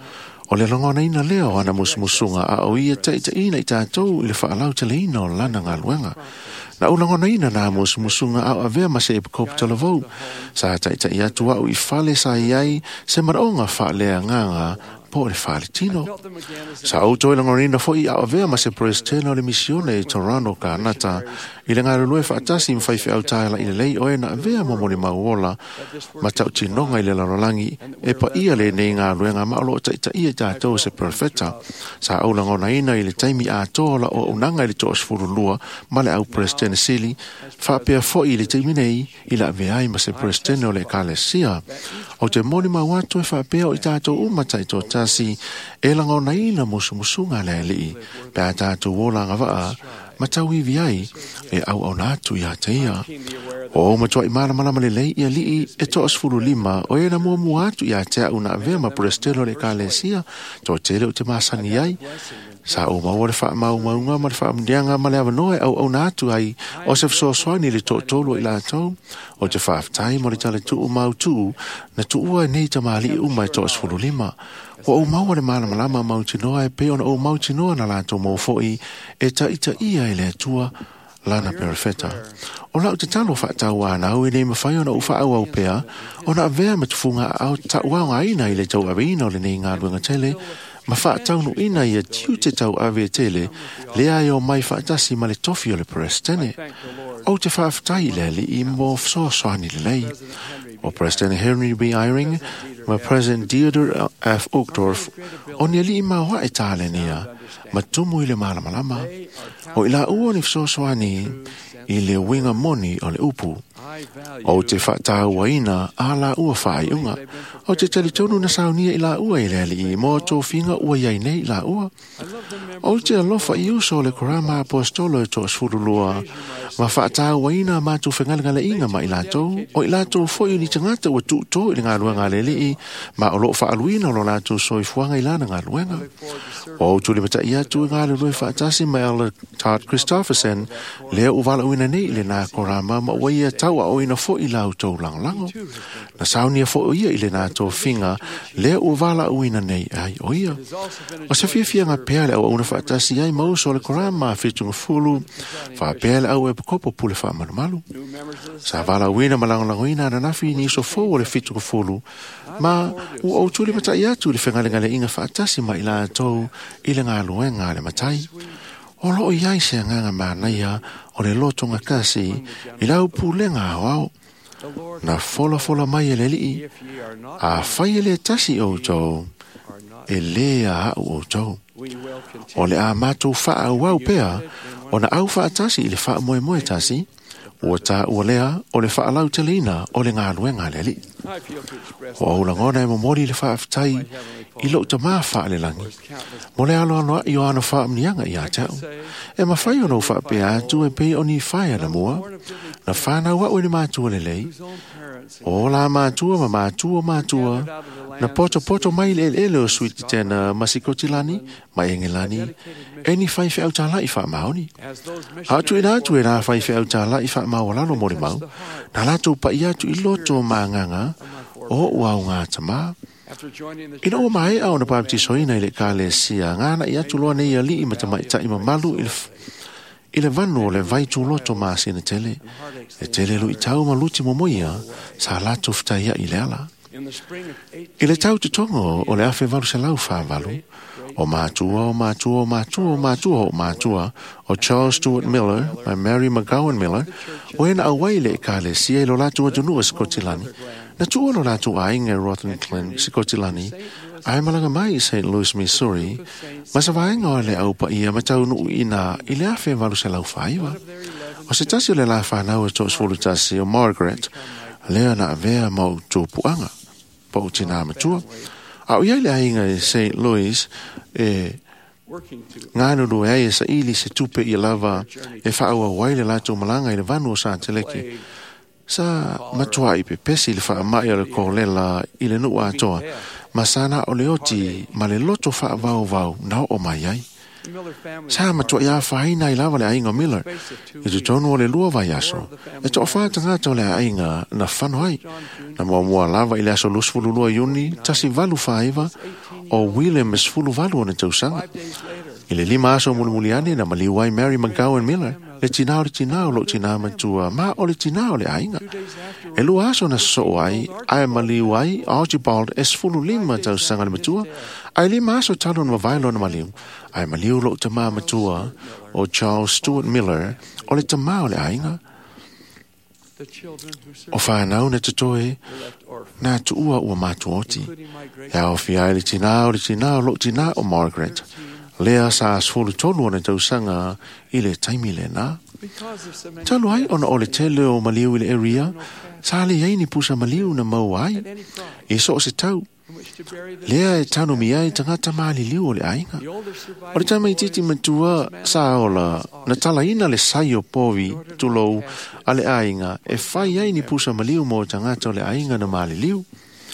O le longa na ina leo ana musumusunga a o ia ta ita ina ita tau le whaalau te le ina o lana ngā luenga. Na ulanga na ina na musumusunga a avea ma se epikopu talavou. Sa ta ita ia tua u i whale sa iai se maraonga whalea nganga po le whale tino. Sa au toi langa rina fo i a avea ma se prestena o le misione i Toronto ka anata i le ngā lue whaatasi mwhaifi au taela i le lei oe na avea momoni mauola ma tau tinonga i le larolangi e pa ia le nei ngā luenga ma alo ta ita ia tātou se profeta. Sa au langa na ina i le taimi a tola o unanga i le toa sfuru lua ma le au prestena sili whapea fo i le taimi nei i la aveai ma se prestena o le kalesia. O te moni mawatu e whapea o i tātou umata i tō tasi e langa na ina musu musunga le li pe a tātou wola ngawaa ma tau i viai e au au nātu i hateia. O matua i mana malama le lei i a lii e toa sfuru lima o e na mua mua atu i hatea una avea ma prestelo le kalesia tō tele o te masani ai. Sa o maua le wha mau maunga ma le wha amdianga ma le awanoe au au nātu ai o se fso soani le tō tolo i lātou o te whaaftai mo le tale tuu mau tuu na tuua e nei ta maali i umai toa sfuru lima. O au maua le mana malama mau tinoa e pe ona o mau tinoa na lātou mau foi e ta ita ia e le atua lana perfeta. O lau te talo whaatau ana au e nei mawhai ona ufa au au pea o na avea matufunga au ta uaunga ina i le tau awina o le nei ngā luenga tele ma whaatau no ina i a tiu te tau awe tele le ai o mai whaatasi ma le tofi o le prestene. O te whaaftai le li i mo fso soani le lei. O President Henry B. Eyring ma President Theodore F. Uchtdorf o ni li i maua e tāle nia ma tumu i le malamalama o ila ua ni fso soani i le winga moni o le upu. O te whaatau waina a la ua whai unga. O te talitonu na saunia i la ua i le li i mo tō whinga ua iai nei i la ua. O te alofa i uso le korama apostolo e tō sfurulua ma whaatau waina ma tū whengalingale inga ma i la tō. O i la tō foi ni tangata ua tū tō i ngā luenga le li i ma o lo whaaluina o lo la tō soi fuanga i lana ngā luenga. O tū le mata i atu i ngā le lue whaatasi ma Elder Todd Christofferson lea uvala uina nei le nā korama ma waia tau o ina fo i lau tau langlango. Na saunia fo o ia i le nā tō whinga, lea ua wala o ina nei ai o ia. O sa fia fia ngā peale au una whaatasi ai mauso le korama whitunga fulu, wha peale au e pakopo pule wha manumalu. Sa wala o ina malangolango ina na nafi ni so fo o le whitunga fulu, ma u au tūli mata i atu le whengalingale inga whaatasi ma i la tau i le ngā luenga le matai. O loo iai se nganga mānaia o le lotonga kasi i lau pūlenga au. Na fola fola mai e le li a whai e le tasi o tau e le a au o tau. O le a mātou wha au au pea o na au wha tasi i le wha moe moe tasi o ta ua lea o le wha alau te lina o le ngā luenga le li. O au langona e momori le wha aftai i lo ta maa wha le langi. Mo le alo anoa i o ano wha amnianga i a tau. E ma whai ono wha pe atu e pe o ni whai ana mua. Na whanau wa o ni mātua le lei. O la mātua ma mātua mātua. Na poto poto mai le ele o suiti tena masikotilani, ma engelani. E ni whai whi au tāla i wha maoni. Atu e nātu e nā whai whi au tāla i wha maolano mori mau. Na lātou pa i atu i loto mānganga o uau ngā tamā. Ina o mai au na pāpti soina i le kālesia ngāna i atu loa nei a li i matamai ta ima malu i le I le vanu o le vai tū loto māsi na tele. Le tele lu i tau ma luti mo moia sa latu ftaia i le ala. I le tau tutongo o le awhi valu se lau wha valu. O mātua, o mātua, o mātua, o mātua, o mātua, o Charles Stuart Miller, ma Mary McGowan Miller, o ena awai le ka le sia i lo latu atunua Sikotilani. Na tua lo latu a inge Rothinclan Sikotilani, ai malanga mai i Saint Louis, Missouri, ma sa vaenga o le au pa ia ma tau nuu ina i le awhi valu se lau whaiwa. O se tasi o le la whanau e tos fulu tasi o Margaret, lea na avea mau tō puanga, pa uti nā matua. Au iai le ainga i Saint Louis, e ngānuru e sa ili se tupe i lava e whaua waile lato malanga i le vanu o sa teleki. Sa matua i pe pesi le wha mai o le kolela i le nuu atoa, ma sana o le oti ma le loto wha vau vau nao o mai ai. Sa matua ia whaina i lava le ainga Miller. E tu tonu o le lua vai aso. E to whaata ngata o le ainga na whanoi. Na mua mua lava i le aso lusfulu lua iuni, tasi valu whaiva o William is fulu valu o na tausanga. I le lima aso muli muli ane na maliwai Mary McGowan Miller. Le tinao le tinao lo tinao matua ma o le tinao le ainga. E lua aso na so ai, ai maliwai Archibald es fulu lima tausanga le matua. Ai lima aso talo na vailo na maliu. Ai maliu lo tama matua o Charles Stuart Miller o le tama o le ainga. O whanau na tutoe na tuua ua matuoti. Ia o fiai le tinao le tinao lo tinao o Margaret. Lea sa asfulu tolu ona tausanga i le taimi le na. Talu ai ona o le tele o maliu i le area, sa le iei ni pusa maliu na mau ai. E so se tau. Lea e tanu mi ai tangata maali liu o le ainga. O le tama i titi matua sa ola na tala ina le saio povi tulou a le ainga e fai ai ni pusa maliu mo tangata o le ainga na maali liu.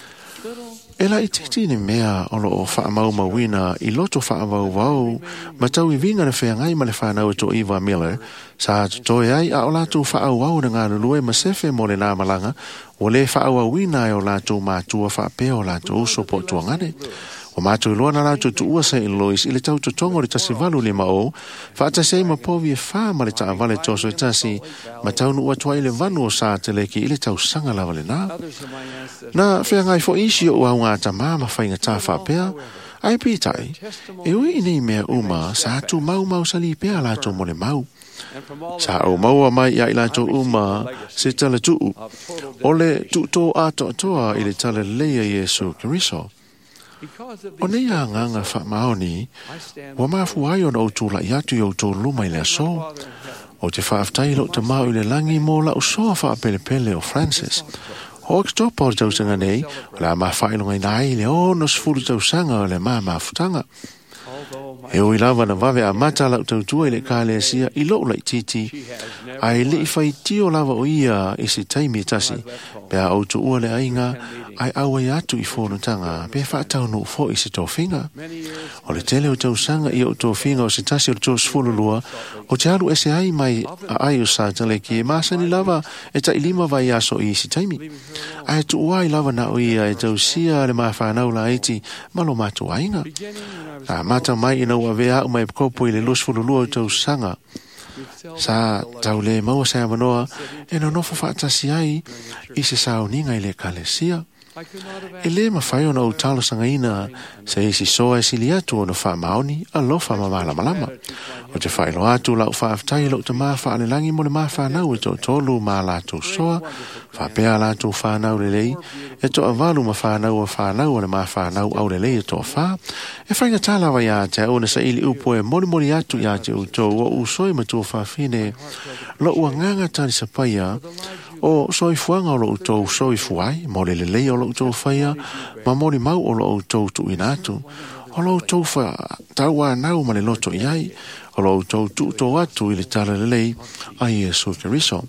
E la i titi ni mea olo o wha mau mawina i loto wha wau wau ma tau i vinga na whea ngai ma le whanau to Eva Miller sa toi ai a o latu wha au wau na ngā lulue ma sefe mo le nā malanga o le wha au wina e o latu mātua wha pea o latu uso po tuangane. O mātua ilua na latu tu ua Saint Louis i le tau to tongo le tasi valu lima o wha atase ma povi e wha ma le taa vale toso e tasi ma tau nu ua tua i le vanu o sa te leki i le tau sanga lava le nā. Na whea ngai fo isi o au ngā ta māma whainga tā wha pea, ai pītai, e ui i nei mea uma sa atu mau mau sali pea lātou mo le mau. Sa au maua mai ia i lātou uma se tala tuu, o le tu tō ato atoa i le tala leia Yesu Keriso. O nei a nganga wha maoni, wa mafu ai o na utula i atu i o tō luma i le aso. O te whaaftai lo te mau i le langi mō la usoa wha pele pele o Francis. O ke topa o tausanga nei, o la maa whailonga i nai le o nos furu tausanga o le maa maa futanga. E o i lava na vave a mata lau tautua i le kāle sia i lo lai titi, a i le i whai tio lava o ia i se taimi tasi, pea au tu ua le ainga, ai awa i atu i whonutanga, pea whaatau no fo i se tōwhinga. O le tele o tausanga i o tōwhinga o se tasi o le tōs fululua, o te alu ese ai mai a ai o sa tale ki e masani lava e ta ilima vai aso i si taimi. Ai tu ua i lava na o ia e tau sia le maa whanau la eti malo matu ainga. A mata mai ina ua vea au mai kopo i le los fululua o tau sanga. Sa tau le maua sa manoa e no nofo whaatasi ai i se sauninga i le kalesia. E le mawhai o na o talo sanga ina se isi soa e sili atu o na wha maoni a lo wha mamala malama. O te whailo atu lau wha aftai lau te maa wha alelangi mo le maa whanau e to tolu maa lātou soa, wha pea lātou whanau le lei, e to avalu ma whanau a whanau o le maa whanau au le lei e to wha. E whainga tālawa ia te au na sa ili upo e mori mori atu ia te uto o usoi ma tō whawhine lo ua nganga tani sa paia o soi fuanga o lo uto soi fuai, mo le lei o lo uto whaia, ma mori mau o lo uto tu inatu. O lo uto wha taua nau ma le loto iai, o lo uto tu to atu i le tala le lei a Yesu Keriso.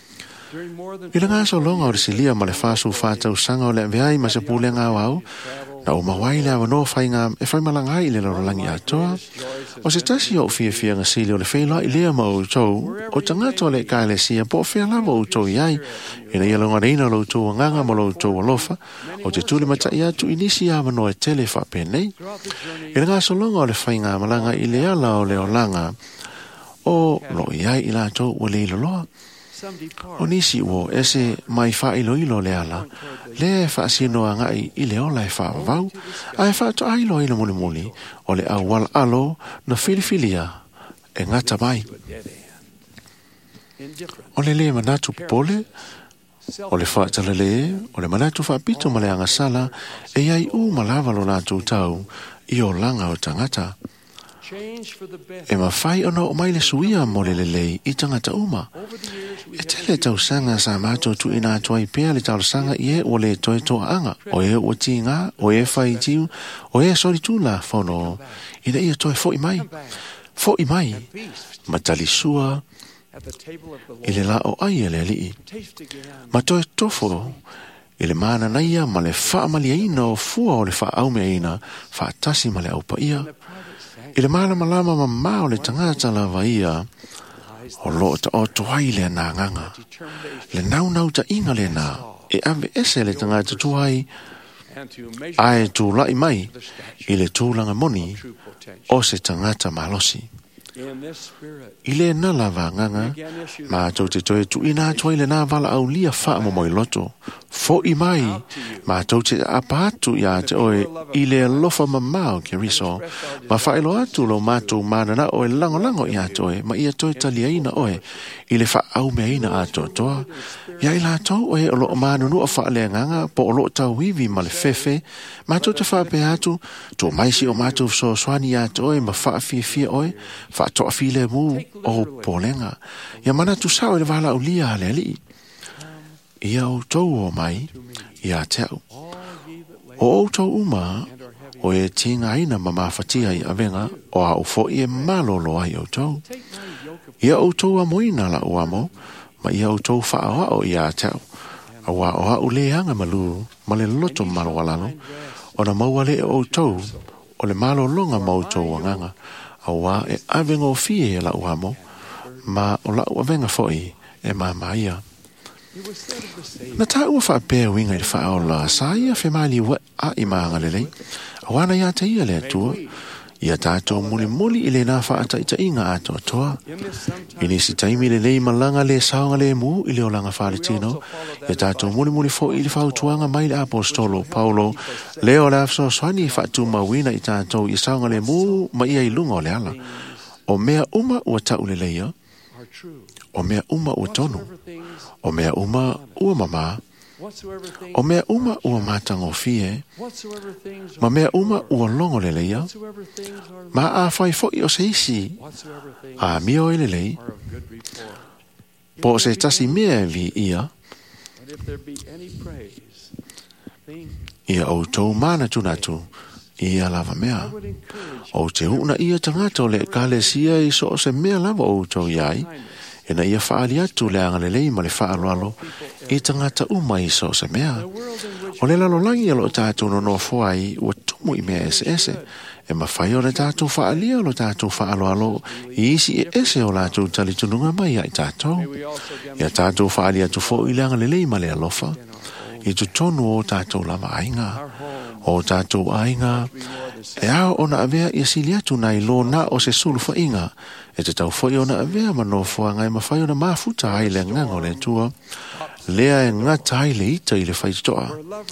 I le ngā so longa o le silia ma le whāsu whātau sanga o le veai ma se pule ngā wau, na o mawai le awa no whainga e whaimalanga i le lorolangi atoa. O se tasi o fia fia ngā sili o le whaila i lea ma o tau, o tangata o le kaile sia po whea lama o tau iai, e na ialonga reina lo tau nganga ma lo tau alofa, o te tūle mata i atu inisi awa no e tele whapenei. I le ngā so longa o le whainga malanga i le ala o le olanga, o lo iai i la tau o le iloloa. O nisi uo ese mai wha ilo ilo le ala, le e wha asinoa ngai i le ola e wha vau, a e wha to ailo ilo muli muli, o le au wala alo na filifilia e ngata mai. O le le manatu pole, o le wha tala le, o le manatu wha pito ma le anga sala, e iai u malava lo natu tau i o langa o tangata. E ma whai ono o mai le suia mo le lei i tangata uma. E tele tau sanga sa mato tu ina atua i pea le tau sanga i e o le toe toa anga. O e o ti ngā, o e whai tiu, o e sori tu la whono. Ina ia toe fo i mai. Fo i mai. Matali sua. I le la o ai e le alii. Ma toe tofo. I le mana naia ma le wha amalia ina o fua o le wha aume ina. Wha atasi ma le aupa ia. I le malama lama ma mao le tangata la vaia, o lo ta o tuai le na nganga. Le nau nau ta inga le na, e ave ese le tangata tuai, ai tu lai mai, i le tūlanga moni, o se tangata malosi. I le na lava nganga, ma tau te toe tu ina tuai le na vala au lia wha mo moi loto. Fo i mai, ma tau te apatu ia te oe, i le lofa ma mao ke riso, ma whaelo atu lo mātou manana oe lango lango ia toe, ma ia toe talia ina oe, i le wha au mea ina ato toa. Ia i la tau oe o lo o manunu o wha le nganga, po o lo tau wivi ma le fefe, ma tau te wha pe atu, to maisi o mātou so swani ia te oe, ma wha fia fia oe, wha toa fi le mu o polenga. Ia mana tu sao le wala u lia le li. Ia o tau o mai, ia tau. O o tau uma, o e tinga ina ma mawhatia i avenga, o a ufo i e malolo ai o tau. Ia o tau a moina la o amo, ma ia o tau wha o ia tau. A wa o a uleanga malu, ma le loto malwalalo, o na mauale o tau, o le malo longa mau tau nganga, a wa e avenga o fie la o amo, ma o la o avenga foi e ma maia. Na ta ua wha pēr winga i wha au la sa ia whi mali wa a i maanga lelei. Awana ia te ia le atua. Ia tātou muli muli i le nā wha ata i ta inga ato toa. I nisi taimi lelei malanga le saonga le mu i le o langa wha le tino. Ia tātou muli muli fo i le wha utuanga mai le apostolo Paulo. Leo le afso swani i wha tu mawina i tātou i saonga le mu ma ia i lunga o le ala. O mea uma ua tau le leia. O mea uma ua tonu. O mea uma ua mama, o mea uma ua matango fie, ma mea uma ua longo le leia, ma a whai foi o se isi, a mio e le lei, po se tasi mea vi ia, ia o tau mana tunatu, ia lava mea, o te una ia tangato le kale sia i so se mea lava o tau iai, e na ia whaali atu le anga le lei ma le whaaloalo i tangata uma i so se mea. O le lalo langi alo tātou no no fuai ua tumu i mea ese ese, e ma whai o le tātou whaali alo tātou whaaloalo i isi e ese o lātou tali tununga mai ai tātou. Ia tātou whaali atu fo i le anga le lei ma le alofa, i tu tonu o tātou lama ainga. O tātou ainga, e ao ona avea i asili atu nai lo na o se sulu fa inga, e te tau foi ona avea mano fua ngai ma whai ona mafuta ai le ngango le tua, lea e ngata ai le ita i le whaitoa.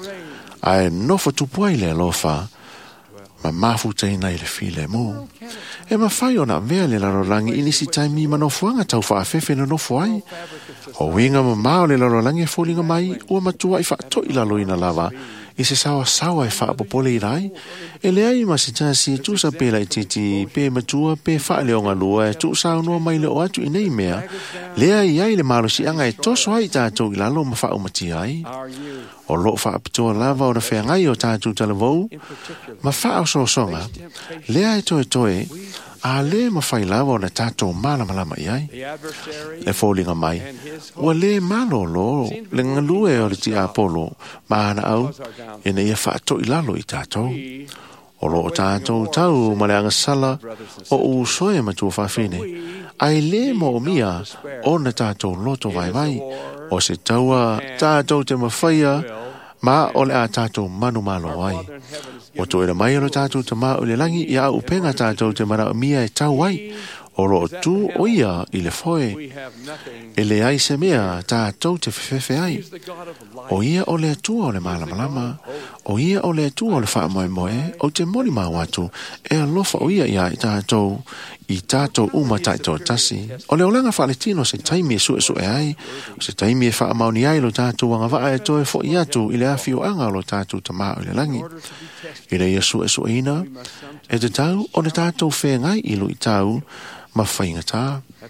Ai nofo tupuai le alofa, ma mafuta ina i le file mu. E ma whai ona avea le larolangi inisi taimi mano fuanga tau wha afefe no nofo ai. O winga ma mao le larolangi e fōlinga mai, ua matua i wha to i lalo ina lava, i se sawa sawa e wha popole i rai, e le ai ma se tasi tu sa pe lai titi, pe matua, pe wha leonga lua, e tu sa unua mai le o atu i nei mea, le ai ai le malo si anga e toso ai tātou i lalo ma wha umati ai. O lo wha apitoa lava o na whea ngai o tātou talavou, ma wha au so songa, le ai toe toe, a le ma whai lava o na tātou malama lama i ai. E fōlinga mai, ua le malo lo, le ngalue o le ti Apollo, ma ana au, e na ia whaato i lalo i tātou. O lo o tātou tau ma le anga sala, o u soe ma tua whawhine, ai le mo o mia, o na tātou loto vai vai, o se taua tātou te mawhaia, ma o le a tātou manu malo ai. O to era mai o tātou te mā o le langi i a upenga tātou te mara o mia e tau ai, o lo tu o ia i le foe. E le ai se mea tātou te whewhewe ai. O ia o le atua o le malama lama, o ia o le atua o le wha moe moe, o te mori mā watu, e alofa o ia ia i tātou, i tātou uma tātou tasi. O le olanga whaletino se taimi e su e su e ai, o se taimi e wha mauni ai lo tātou wanga waa e toe fo i atu i le awhi o anga lo tātou ta mā o le langi. I le ia su e su e ina, e te tau o le tātou whengai i lu i tau, ma whainga tā.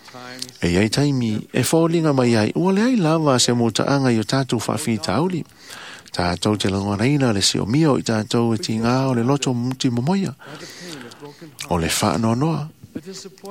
E iai taimi, e whaulinga mai ai, ua le ai lava se mo ta anga i o tātou whawhi tauli. Tātou te langoa reina le se o mia o i tātou e ti ngā o le loto muti momoia. O le wha noa noa.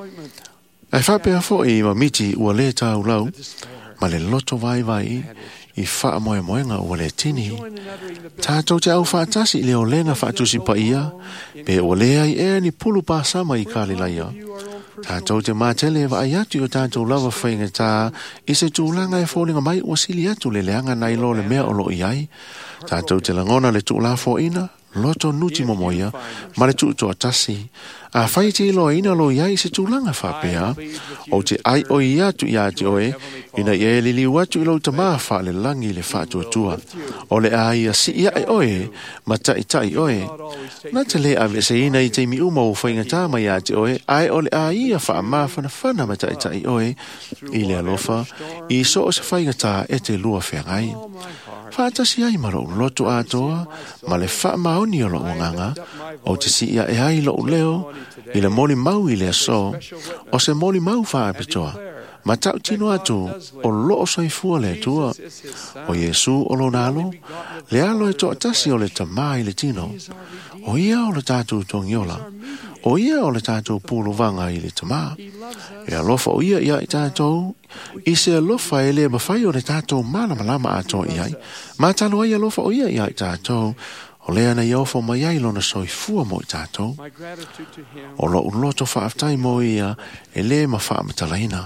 E whapea fo i ma miti ua le tāu lau, ma le loto vai vai, i wha moe moenga ua le tini. Tātou te au wha tasi i leo lenga wha tusi pa ia, pe ua lea i ea ni pulu pa sama i kāli laia. Tātou te mātele wa ai atu o tātou lawa whainga tā, i se tūlanga e fōlinga mai ua sili atu le leanga nai lo le mea o lo i ai. Tātou te langona le tūla fo ina, loto nuti momoia, ma le tūtoa tasi. A whai te ilo ina lo iai se tūlanga whapea, o te ai o i atu i ati oe, ina i e lili watu ilo tamaa wha le langi le whātua tua. O le a ia si ia e oe, ma tai tai oe. Na te le a se ina i te mi uma o whainga tā mai ati oe, ai o le a ia wha ma whana whana ma tai tai oe, i le alofa, i so o se whainga tā e te lua whengai. Whātasi ai maro loto atoa, ma le wha maoni o lo nganga, o te si ia e ai lo leo, i le moli mau i le so, o se moli mau wha apitoa, ma tau tino atu o loo soifua le tua, o Yesu o lo nalo, le alo e toa tasi o le tamā i le tino, o ia o le tātou tongiola, o ia o le tātou pūlo vanga i le tamā, e alofa o ia ia i tātou, i se alofa e le mawhai o le tātou malama lama ato i ai, ma talo ai alofa o ia ia i tātou, o lea na iofo mai ai lona soifua mo i tātou, o lo uloto whaaftai mo ia e le ma whaamatalaina.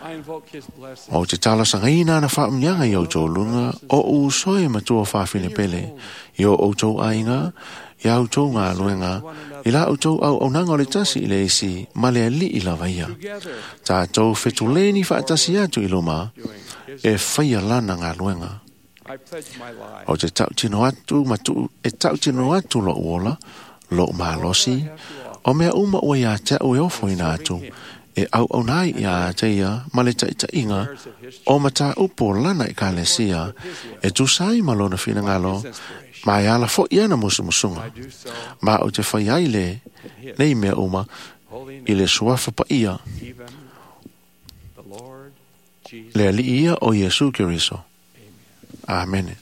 O te tala sangaina na whaamnyanga i au tō lunga, o u soe matua whaafine pele, i o au tō ainga, i au tō ngā luenga, i la au tō au au nanga o le tasi i le isi, ma lea li i la vaia. Tātou whetu leni whaatasi atu i loma, e whaia lana ngā luenga. O te tau tino atu, matu, e tau tino atu lo uola, lo malosi, o mea uma ua ia te au e ofo ina atu, e au au nai ia te ia, ma le taita inga, o mata upo lana i ka le sia, e tu sai malona fina ngalo, ma e ala fo iana musu musunga, ma o te whai aile, nei mea uma, i le suafa pa ia, le ali ia o Yesu Keriso. Amen.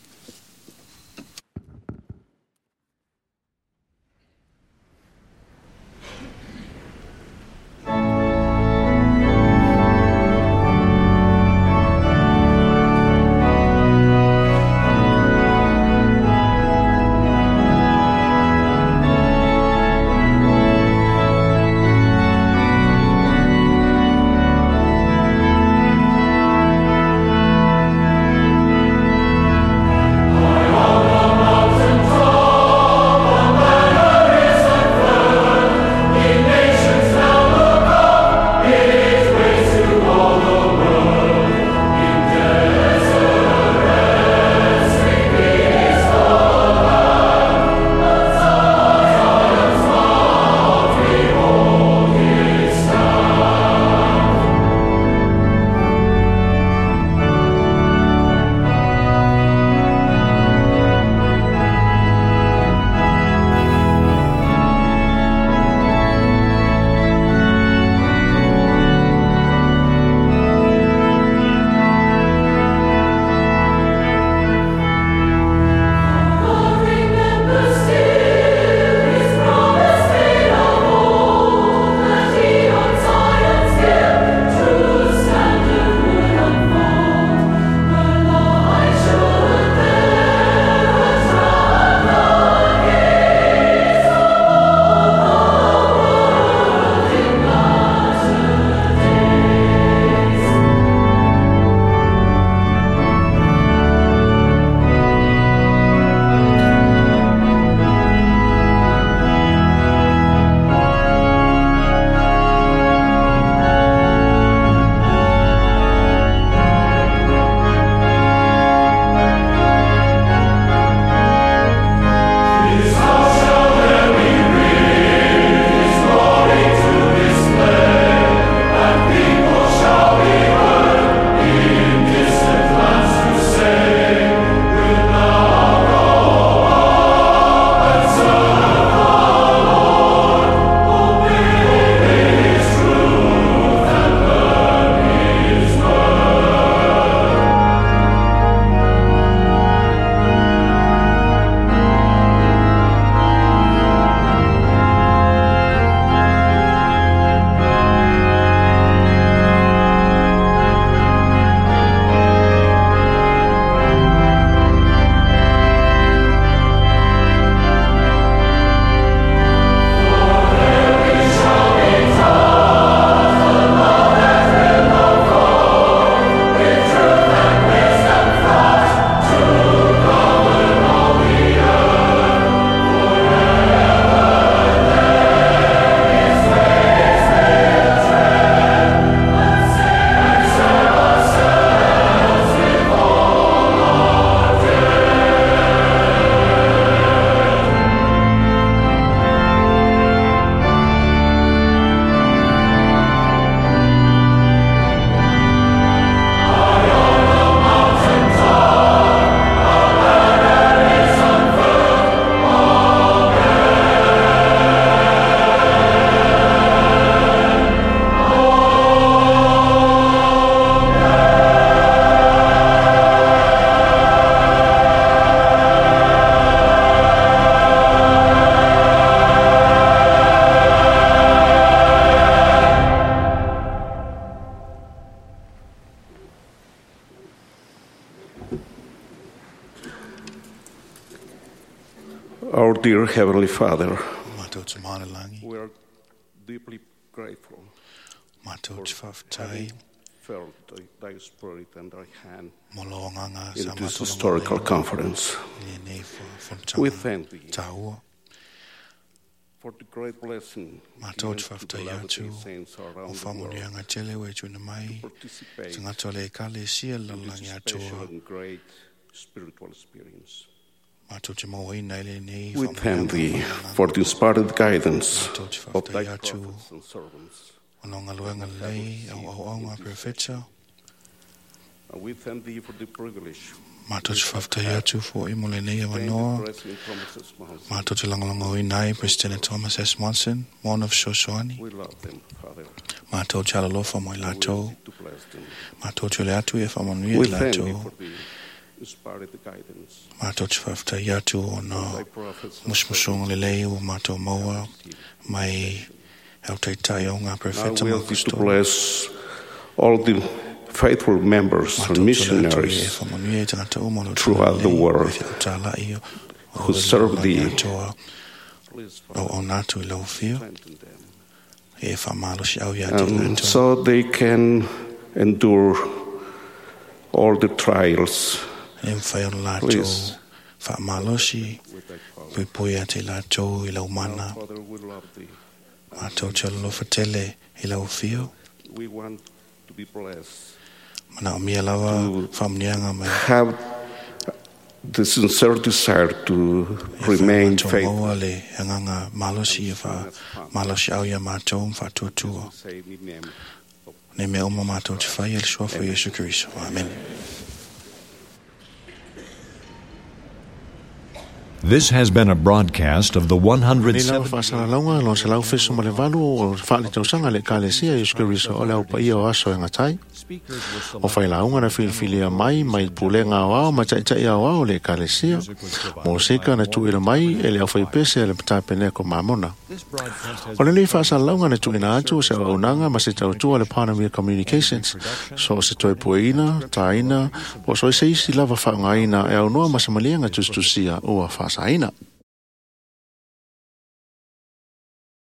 Our dear Heavenly Father, Mātou te mālelangi. we are deeply grateful Mātou te whawhitai. for thy spirit and thy hand Molonganga in sa this mātou historical longa conference. Ni nei wha- We whantanga thank thee tāua. for the great blessing Mātou given te to the whawhitai Latter-day atu. Saints O around the world whamunianga tele we tuna mai. participate Tanga tole kale sia in lalangi this special atua. and great spiritual experience. Mātou te mawina ele nei We whamunianga thank thee whamunianga. for the inspired guidance Mātou te of thy whawhitai atu. prophets and servants. Anonga luenga lei au au au ngā prefetsa. And we thank thee for the privilege Mātou te whawhitai atu fo i mole nei to awa thank noa. the President Thomas S. Monson. Mātou te langalanga i nai President Thomas S. Monson, one of Shoshone. We love them, Father. Mātou te alalofa mo i And we lātou. seek to bless them. Mātou te le atu e whamanui We e thank thee lātou. for the inspired guidance Mātou te whawhitai atu o of no thy prophets and musmusunga le lei o mātou maua mai au tei tai o ngā Now prefeta we ma ask thee to Kristo. bless all the faithful members Mātou and te le atu e missionaries whamanui e tangata o mono throughout the world tālai o who serve thee. Please, o o nātu i lau whio strengthen them. e whamalo si au ia te Um, lātou. so they can endure all the trials E mwhai o lātou Please. whamalo si with thy power. pui pui a te lātou i lau Now, mana. Father, we love thee. Mātou te alofa tele i lau whio. We want to be blessed, Mana o mia lawa To whamnianga mai. have the sincere desire to remain Mātou faithful. maua le hanganga malosi e wha malosi au ia mātou mwha tūtua. Say in the name of Ne mea oma mātou te whai el sua for Yesu Christo. Amen. This has been a broadcast of the one hundred Ni lau seventy-eighth whaasala launga lon se lau whesu ma le walu o whaale tausanga le kālesia Yesu Christo o leo pa ia o aso e ngatai. O whai launga na whilwhilia mai mai pulenga o ao ma taitai o ao le kālesia. Mo seka na tuila mai e le au whai pese e le patapene ko mamona. O le li whaasala launga na tuina atu o se au aunanga ma se tautua le Panamia Communications. So se toi pueina, taina, po so se isi lava whaungaina e au noa ma se malianga tustusia ua whaasaina.